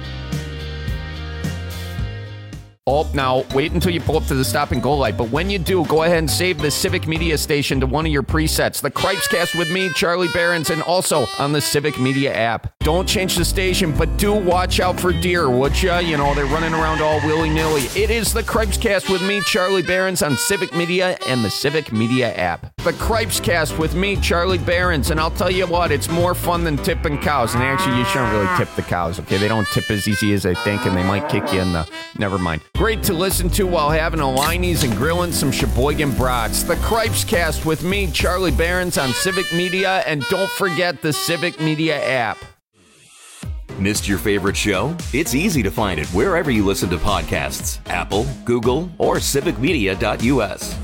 Oh, now, wait until you pull up to the stop and go light. But when you do, go ahead and save the Civic Media station to one of your presets. The Cripescast with me, Charlie Behrens, and also on the Civic Media app. Don't change the station, but do watch out for deer, would ya? You know, they're running around all willy-nilly. It is the Cripescast with me, Charlie Behrens, on Civic Media and the Civic Media app. The Cripescast with me, Charlie Behrens, and I'll tell you what, it's more fun than tipping cows. And actually, you shouldn't really tip the cows, okay? They don't tip as easy as they think, and they might kick you in the... Never mind. Great to listen to while having a Liney's and grilling some Sheboygan brats. The Cripescast with me, Charlie Behrens, on Civic Media, and don't forget the Civic Media app. Missed your favorite show? It's easy to find it wherever you listen to podcasts. Apple, Google, or civic media dot U S.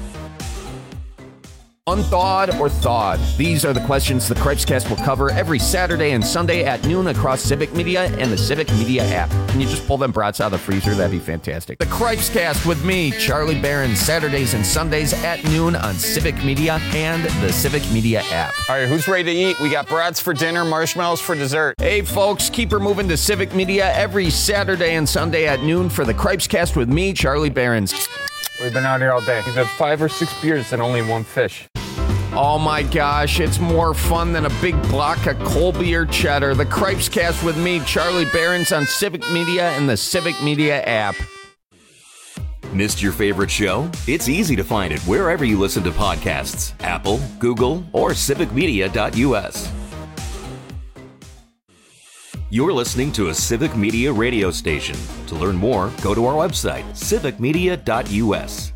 Unthawed or thawed? These are the questions the Cripescast will cover every Saturday and Sunday at noon across Civic Media and the Civic Media app. Can you just pull them brats out of the freezer? That'd be fantastic. The Cripescast with me, Charlie Behrens, Saturdays and Sundays at noon on Civic Media and the Civic Media app. All right, who's ready to eat? We got brats for dinner, marshmallows for dessert. Hey, folks, keep her moving to Civic Media every Saturday and Sunday at noon for the Cripescast with me, Charlie Behrens. We've been out here all day. We've had five or six beers and only one fish. Oh my gosh, it's more fun than a big block of Colby or cheddar. The Cripescast with me, Charlie Behrens, on Civic Media and the Civic Media app. Missed your favorite show? It's easy to find it wherever you listen to podcasts. Apple, Google, or civic media dot U S. You're listening to a Civic Media radio station. To learn more, go to our website, civic media dot U S.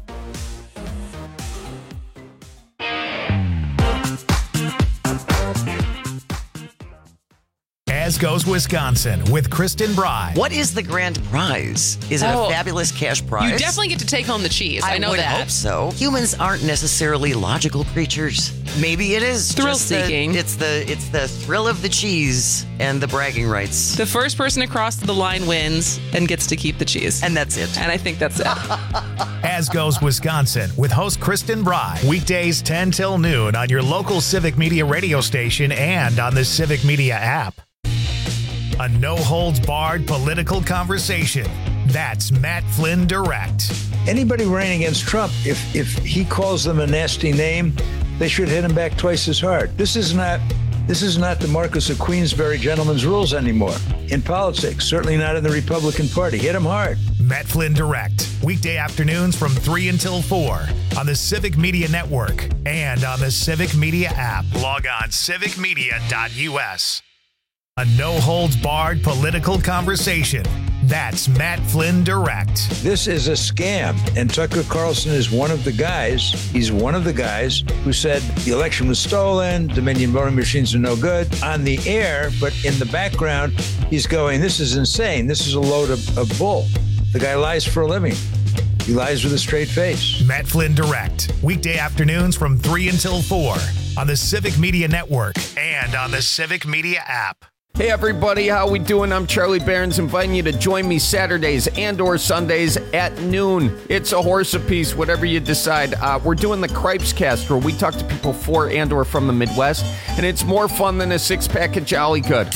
As Goes Wisconsin with Kristen Bry. What is the grand prize? Is it oh, a fabulous cash prize? You definitely get to take home the cheese. I, I know would that. hope so. Humans aren't necessarily logical creatures. Maybe it is thrill just seeking. The, it's the it's the thrill of the cheese and the bragging rights. The first person across the line wins and gets to keep the cheese. And that's it. And I think that's it. As Goes Wisconsin with host Kristen Bry. Weekdays ten till noon on your local Civic Media radio station and on the Civic Media app. A no-holds-barred political conversation. That's Matt Flynn Direct. Anybody running against Trump, if if he calls them a nasty name, they should hit him back twice as hard. This is not this is not the Marquess of Queensberry gentleman's rules anymore in politics, certainly not in the Republican Party. Hit him hard. Matt Flynn Direct, weekday afternoons from three until four on the Civic Media Network and on the Civic Media app. Log on civic media dot u s. A no-holds-barred political conversation. That's Matt Flynn Direct. This is a scam, and Tucker Carlson is one of the guys. He's one of the guys who said the election was stolen, Dominion voting machines are no good on the air, but in the background, he's going, this is insane. This is a load of, of bull. The guy lies for a living. He lies with a straight face. Matt Flynn Direct, weekday afternoons from three until four on the Civic Media Network and on the Civic Media app. Hey everybody, how we doing? I'm Charlie Behrens, inviting you to join me Saturdays and or Sundays at noon. It's a horse apiece, whatever you decide. Uh, we're doing the Cripes Cast, where we talk to people for and or from the Midwest, and it's more fun than a six-pack of Jolly Good.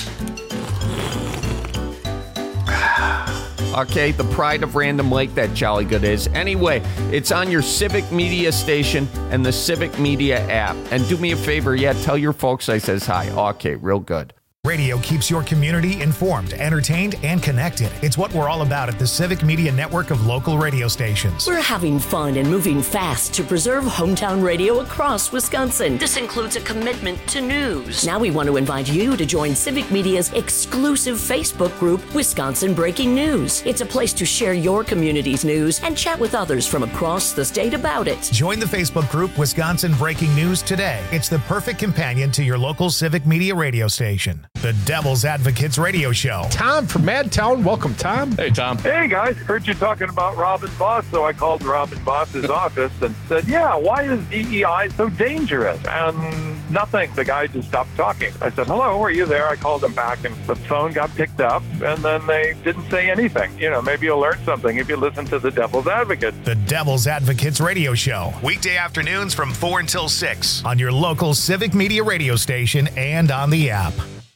Okay, the pride of Random Lake, that Jolly Good is. Anyway, it's on your Civic Media station and the Civic Media app. And do me a favor, yeah, tell your folks I says hi. Okay, real good. Radio keeps your community informed, entertained, and connected. It's what we're all about at the Civic Media Network of local radio stations. We're having fun and moving fast to preserve hometown radio across Wisconsin. This includes a commitment to news. Now we want to invite you to join Civic Media's exclusive Facebook group, Wisconsin Breaking News. It's a place to share your community's news and chat with others from across the state about it. Join the Facebook group, Wisconsin Breaking News, today. It's the perfect companion to your local Civic Media radio station. The Devil's Advocates Radio Show. Tom from Madtown. Welcome, Tom. Hey, Tom. Hey, guys. Heard you talking about Robin Boss, so I called Robin Boss's office and said, yeah, why is D E I so dangerous? And nothing. The guy just stopped talking. I said, hello, are you there? I called him back, and the phone got picked up, and then they didn't say anything. You know, maybe you'll learn something if you listen to the Devil's Advocates. The Devil's Advocates Radio Show. Weekday afternoons from four until six on your local Civic Media radio station and on the app.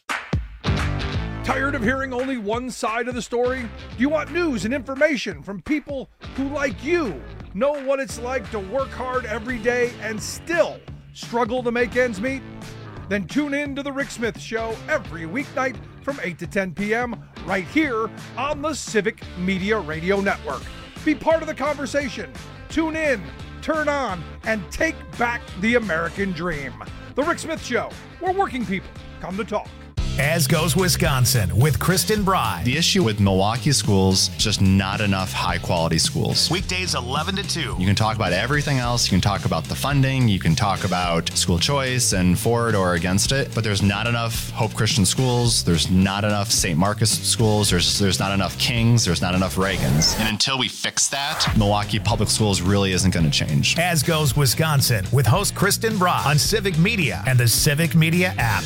Tired of hearing only one side of the story? Do you want news and information from people who, like you, know what it's like to work hard every day and still struggle to make ends meet? Then tune in to The Rick Smith Show every weeknight from eight to ten p.m. right here on the Civic Media Radio Network. Be part of the conversation. Tune in, turn on, and take back the American dream. The Rick Smith Show, where working people come to talk. As Goes Wisconsin with Kristen Bry. The issue with Milwaukee schools, just not enough high-quality schools. Weekdays eleven to two. You can talk about everything else. You can talk about the funding. You can talk about school choice and for it or against it. But there's not enough Hope Christian schools. There's not enough Saint Marcus schools. There's there's not enough Kings. There's not enough Reagans. And until we fix that, Milwaukee Public Schools really isn't going to change. As Goes Wisconsin with host Kristen Bry on Civic Media and the Civic Media app.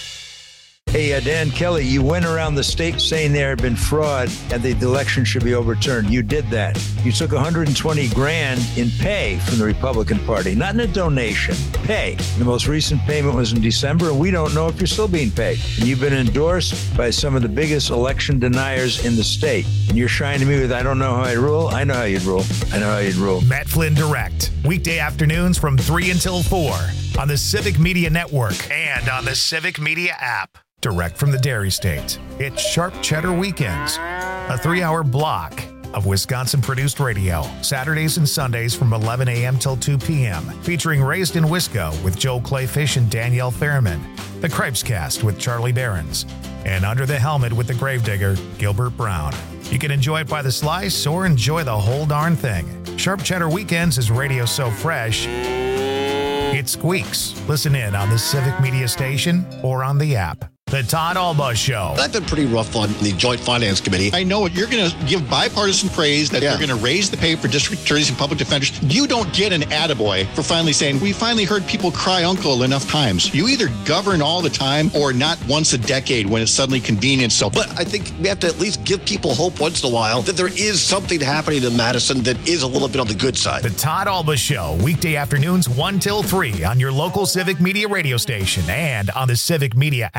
Hey, uh, Dan Kelly, you went around the state saying there had been fraud and the election should be overturned. You did that. You took one hundred twenty grand in pay from the Republican Party, not in a donation, pay. The most recent payment was in December, and we don't know if you're still being paid. And you've been endorsed by some of the biggest election deniers in the state. And you're shining me with, I don't know how I rule. I know how you'd rule. I know how you'd rule. Matt Flynn Direct, weekday afternoons from three until four on the Civic Media Network and on the Civic Media app. Direct from the Dairy State, it's Sharp Cheddar Weekends, a three-hour block of Wisconsin-produced radio, Saturdays and Sundays from eleven a.m. till two p.m., featuring Raised in Wisco with Joel Clayfish and Danielle Fairman, the Cripes Cast with Charlie Behrens, and Under the Helmet with the Gravedigger, Gilbert Brown. You can enjoy it by the slice or enjoy the whole darn thing. Sharp Cheddar Weekends is radio so fresh, it squeaks. Listen in on the Civic Media station or on the app. The Todd Alba Show. I've been pretty rough on the Joint Finance Committee. I know you're going to give bipartisan praise that yeah. they're going to raise the pay for district attorneys and public defenders. You don't get an attaboy for finally saying, we finally heard people cry uncle enough times. You either govern all the time or not once a decade when it's suddenly convenient. So, but I think we have to at least give people hope once in a while that there is something happening in Madison that is a little bit on the good side. The Todd Alba Show, weekday afternoons one till three on your local Civic Media radio station and on the Civic Media app.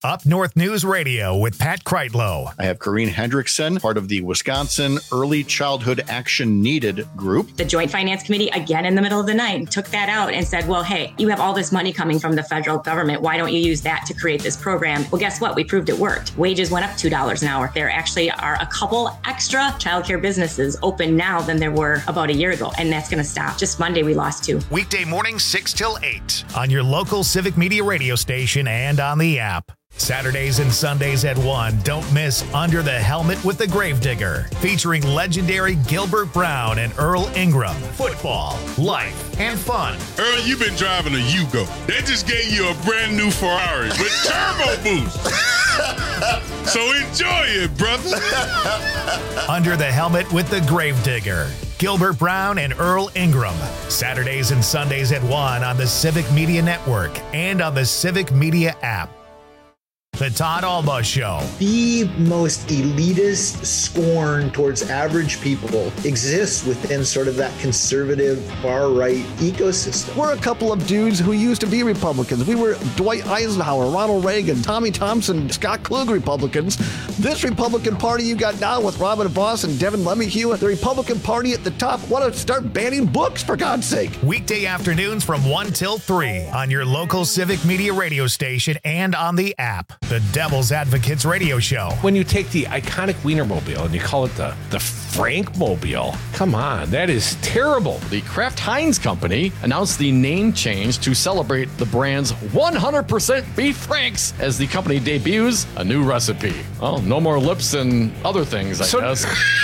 Up North News Radio with Pat Kreitlow. I have Corrine Hendrickson, part of the Wisconsin Early Childhood Action Needed group. The Joint Finance Committee, again in the middle of the night, took that out and said, well, hey, you have all this money coming from the federal government. Why don't you use that to create this program? Well, guess what? We proved it worked. Wages went up two dollars an hour. There actually are a couple extra childcare businesses open now than there were about a year ago, and that's going to stop. Just Monday, we lost two. Weekday mornings, six till eight on your local Civic Media radio station and on the app. Saturdays and Sundays at one, don't miss Under the Helmet with the Gravedigger, featuring legendary Gilbert Brown and Earl Ingram. Football, life, and fun. Earl, you've been driving a Yugo. They just gave you a brand new Ferrari with turbo boost. So enjoy it, brother. Under the Helmet with the Gravedigger. Gilbert Brown and Earl Ingram. Saturdays and Sundays at one on the Civic Media Network and on the Civic Media app. The Todd Alba Show. The most elitist scorn towards average people exists within sort of that conservative far-right ecosystem. We're a couple of dudes who used to be Republicans. We were Dwight Eisenhower, Ronald Reagan, Tommy Thompson, Scott Klug Republicans. This Republican Party you got now with Robin Voss and Devin Lemihue, the Republican Party at the top, want to start banning books, for God's sake. Weekday afternoons from one till three on your local Civic Media radio station and on the app. The Devil's Advocates Radio Show. When you take the iconic Wienermobile and you call it the, the Frankmobile, come on, that is terrible. The Kraft Heinz Company announced the name change to celebrate the brand's one hundred percent beef franks as the company debuts a new recipe. Oh, no more lips and other things, I so- guess.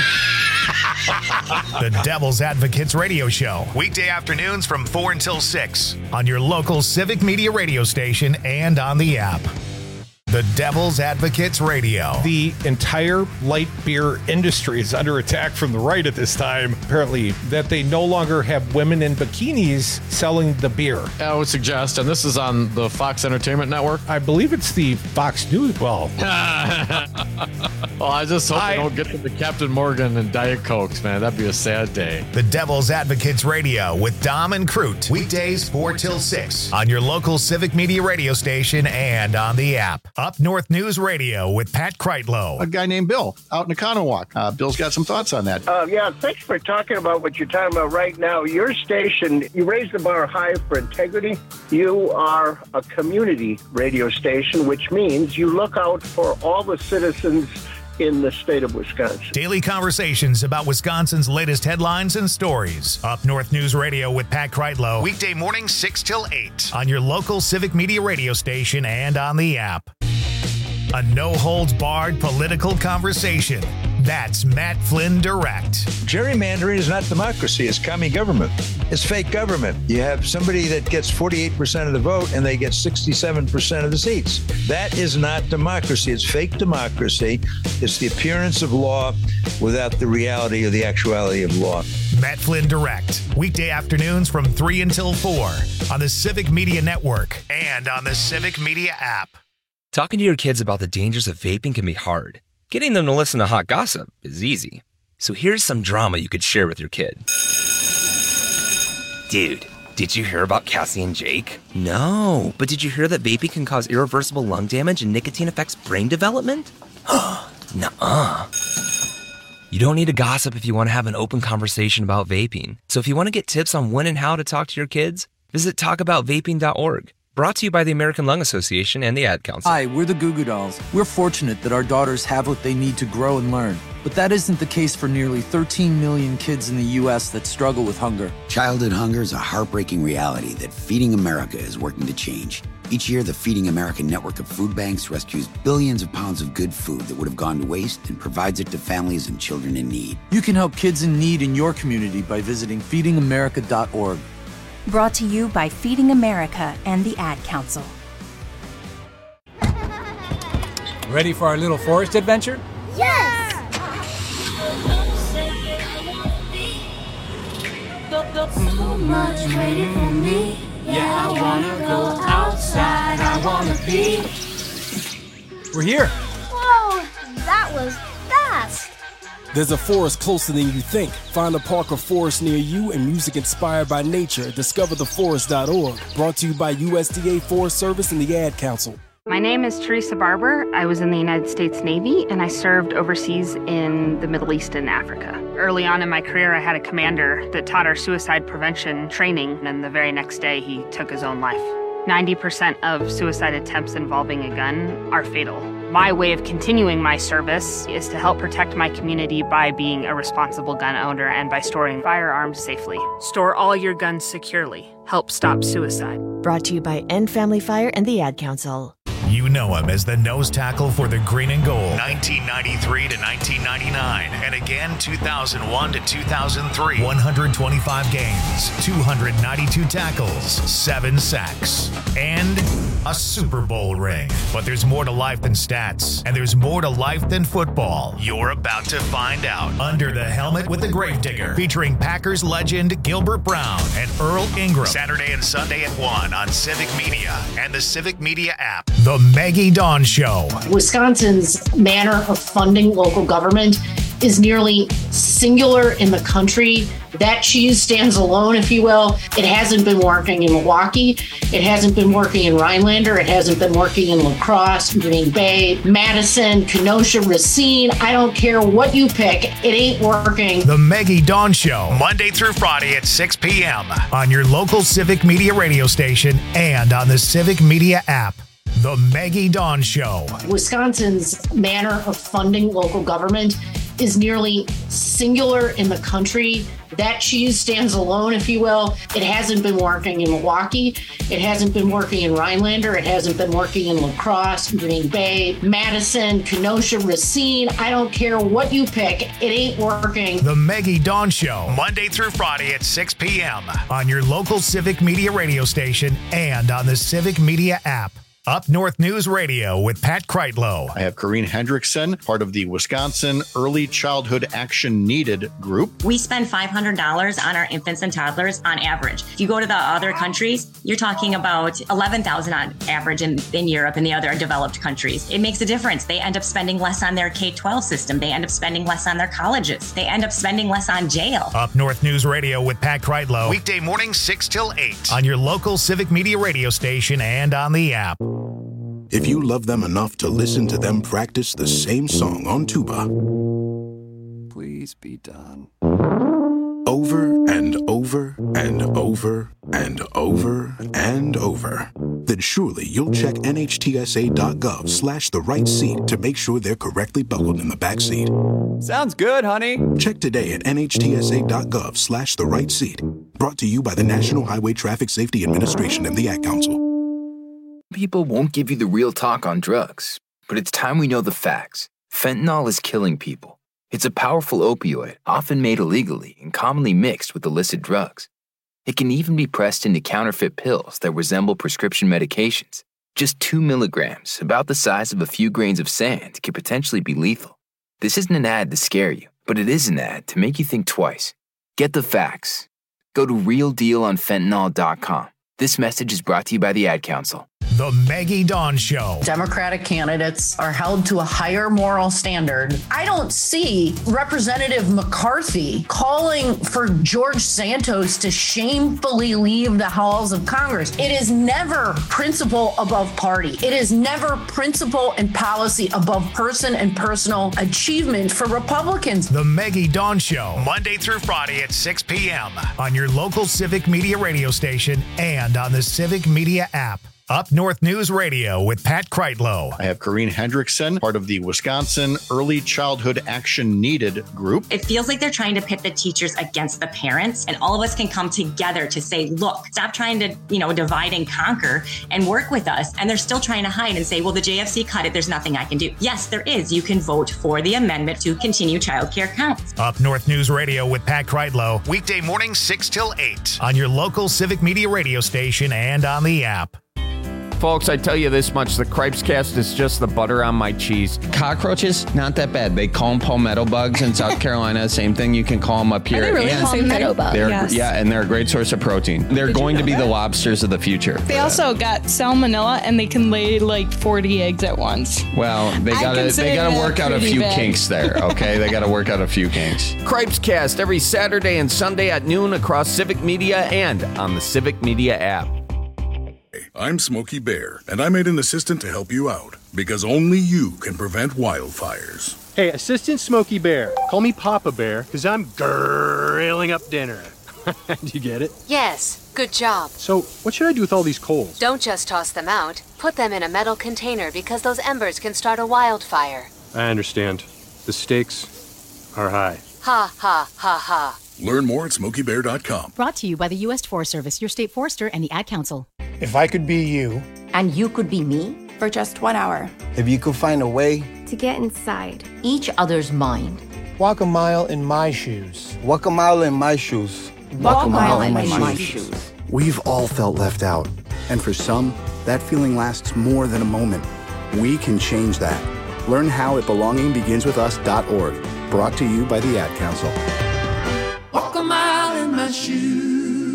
The Devil's Advocates Radio Show. Weekday afternoons from four until six on your local Civic Media radio station and on the app. The Devil's Advocates Radio. The entire light beer industry is under attack from the right at this time. Apparently, that they no longer have women in bikinis selling the beer. I would suggest, and this is on the Fox Entertainment Network. I believe it's the Fox News. Well, well, I just hope I, they don't get to the Captain Morgan and Diet Cokes, man. That'd be a sad day. The Devil's Advocates Radio with Dom and Crute. Weekdays four till six on your local Civic Media radio station and on the app. Up North News Radio with Pat Kreitlow. A guy named Bill out in Economowoc. Uh, Bill's got some thoughts on that. Uh, yeah, thanks for talking about what you're talking about right now. Your station, you raise the bar high for integrity. You are a community radio station, which means you look out for all the citizens in the state of Wisconsin. Daily conversations about Wisconsin's latest headlines and stories. Up North News Radio with Pat Kreitlow. Weekday mornings six till eight on your local Civic Media radio station and on the app. A no-holds-barred political conversation. That's Matt Flynn Direct. Gerrymandering is not democracy. It's commie government. It's fake government. You have somebody that gets forty-eight percent of the vote and they get sixty-seven percent of the seats. That is not democracy. It's fake democracy. It's the appearance of law without the reality or the actuality of law. Matt Flynn Direct. Weekday afternoons from three until four on the Civic Media Network and on the Civic Media app. Talking to your kids about the dangers of vaping can be hard. Getting them to listen to hot gossip is easy. So here's some drama you could share with your kid. Dude, did you hear about Cassie and Jake? No, but did you hear that vaping can cause irreversible lung damage and nicotine affects brain development? Nuh-uh. You don't need to gossip if you want to have an open conversation about vaping. So if you want to get tips on when and how to talk to your kids, visit talk about vaping dot org. Brought to you by the American Lung Association and the Ad Council. Hi, we're the Goo Goo Dolls. We're fortunate that our daughters have what they need to grow and learn. But that isn't the case for nearly thirteen million kids in the U S that struggle with hunger. Childhood hunger is a heartbreaking reality that Feeding America is working to change. Each year, the Feeding America network of food banks rescues billions of pounds of good food that would have gone to waste and provides it to families and children in need. You can help kids in need in your community by visiting feeding america dot org. Brought to you by Feeding America and the Ad Council. Ready for our little forest adventure? Yes! So much waiting for me. Yeah, I wanna go outside. I wanna be. We're here. Whoa, that was fast. There's a forest closer than you think. Find a park or forest near you and music inspired by nature. discover the forest dot org. Brought to you by U S D A Forest Service and the Ad Council. My name is Teresa Barber. I was in the United States Navy, and I served overseas in the Middle East and Africa. Early on in my career, I had a commander that taught our suicide prevention training, and the very next day, he took his own life. ninety percent of suicide attempts involving a gun are fatal. My way of continuing my service is to help protect my community by being a responsible gun owner and by storing firearms safely. Store all your guns securely. Help stop suicide. Brought to you by End Family Fire and the Ad Council. You know him as the nose tackle for the Green and Gold, nineteen ninety-three to nineteen ninety-nine, and again two thousand one to two thousand three. one hundred twenty-five games, two hundred ninety-two tackles, seven sacks, and a Super Bowl ring. But there's more to life than stats, and there's more to life than football. You're about to find out. Under the Helmet with the Gravedigger, featuring Packers legend Gilbert Brown and Earl Ingram. Saturday and Sunday at one on Civic Media and the Civic Media app. The Maggie Dawn Show. Wisconsin's manner of funding local government is nearly singular in the country. That cheese stands alone, if you will. It hasn't been working in Milwaukee. It hasn't been working in Rhinelander. It hasn't been working in La Crosse, Green Bay, Madison, Kenosha, Racine. I don't care what you pick. It ain't working. The Maggie Dawn Show, Monday through Friday at six p.m. on your local Civic Media radio station and on the Civic Media app. The Maggie Dawn Show. Wisconsin's manner of funding local government is nearly singular in the country. That cheese stands alone, if you will. It hasn't been working in Milwaukee. It hasn't been working in Rhinelander. It hasn't been working in La Crosse, Green Bay, Madison, Kenosha, Racine. I don't care what you pick. It ain't working. The Maggie Dawn Show, Monday through Friday at six p.m. on your local Civic Media radio station and on the Civic Media app. Up North News Radio with Pat Kreitlow. I have Corrine Hendrickson, part of the Wisconsin Early Childhood Action Needed group. We spend five hundred dollars on our infants and toddlers on average. If you go to the other countries, you're talking about eleven thousand dollars on average in, in Europe and the other developed countries. It makes a difference. They end up spending less on their K twelve system. They end up spending less on their colleges. They end up spending less on jail. Up North News Radio with Pat Kreitlow. Weekday mornings six till eight on your local Civic Media radio station and on the app. If you love them enough to listen to them practice the same song on tuba, please be done. Over and over and over and over and over, then surely you'll check N H T S A dot gov slash the right seat to make sure they're correctly buckled in the back seat. Sounds good, honey. Check today at N H T S A dot gov slash the right seat. Brought to you by the National Highway Traffic Safety Administration and the Ad Council. People won't give you the real talk on drugs, but it's time we know the facts. Fentanyl is killing people. It's a powerful opioid, often made illegally and commonly mixed with illicit drugs. It can even be pressed into counterfeit pills that resemble prescription medications. Just two milligrams, about the size of a few grains of sand, can potentially be lethal. This isn't an ad to scare you, but it is an ad to make you think twice. Get the facts. Go to real deal on fentanyl dot com. This message is brought to you by the Ad Council. The Maggie Dawn Show. Democratic candidates are held to a higher moral standard. I don't see Representative McCarthy calling for George Santos to shamefully leave the halls of Congress. It is never principle above party. It is never principle and policy above person and personal achievement for Republicans. The Maggie Dawn Show, Monday through Friday at six p.m. on your local Civic Media radio station and on the Civic Media app. Up North News Radio with Pat Kreitlow. I have Corrine Hendrickson, part of the Wisconsin Early Childhood Action Needed group. It feels like they're trying to pit the teachers against the parents, and all of us can come together to say, look, stop trying to, you know, divide and conquer and work with us. And they're still trying to hide and say, well, the J F C cut it. There's nothing I can do. Yes, there is. You can vote for the amendment to continue childcare counts. Up North News Radio with Pat Kreitlow. Weekday mornings six till eight on your local Civic Media radio station and on the app. Folks, I tell you this much, the Cripes Cast is just the butter on my cheese. Cockroaches, not that bad. They call them palmetto bugs in South Carolina. Same thing, you can call them up here. Are they really and palmetto bugs? They're, Yes. Yeah, and they're a great source of protein. They're Did you going to know be that? the lobsters of the future. They also got salmonella, and they can lay like forty eggs at once. Well, they I gotta consider they gotta that work out a pretty few bad. kinks there, okay? They gotta work out a few kinks. Cripes Cast every Saturday and Sunday at noon across Civic Media and on the Civic Media app. I'm Smokey Bear, and I made an assistant to help you out, because only you can prevent wildfires. Hey, Assistant Smokey Bear, call me Papa Bear, because I'm grilling up dinner. Do you get it? Yes, good job. So, what should I do with all these coals? Don't just toss them out. Put them in a metal container because those embers can start a wildfire. I understand. The stakes are high. Ha, ha, ha, ha. Learn more at smokey bear dot com. Brought to you by the U S Forest Service, your state forester, and the Ad Council. If I could be you. And you could be me? For just one hour. If you could find a way. To get inside each other's mind. Walk a mile in my shoes. Walk a mile in my shoes. Walk, Walk a mile, mile in, my, in my shoes. shoes. We've all felt left out. And for some, that feeling lasts more than a moment. We can change that. Learn how at belonging begins with us dot org. Brought to you by the Ad Council. Walk a mile in my shoes.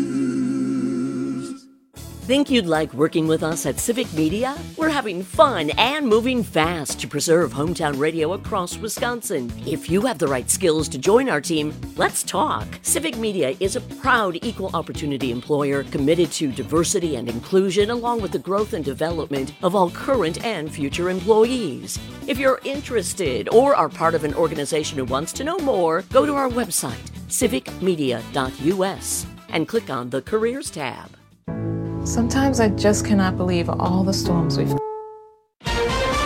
Think you'd like working with us at Civic Media? We're having fun and moving fast to preserve hometown radio across Wisconsin. If you have the right skills to join our team, let's talk. Civic Media is a proud equal opportunity employer committed to diversity and inclusion along with the growth and development of all current and future employees. If you're interested or are part of an organization who wants to know more, go to our website, civic media dot u s, and click on the Careers tab. Sometimes I just cannot believe all the storms we've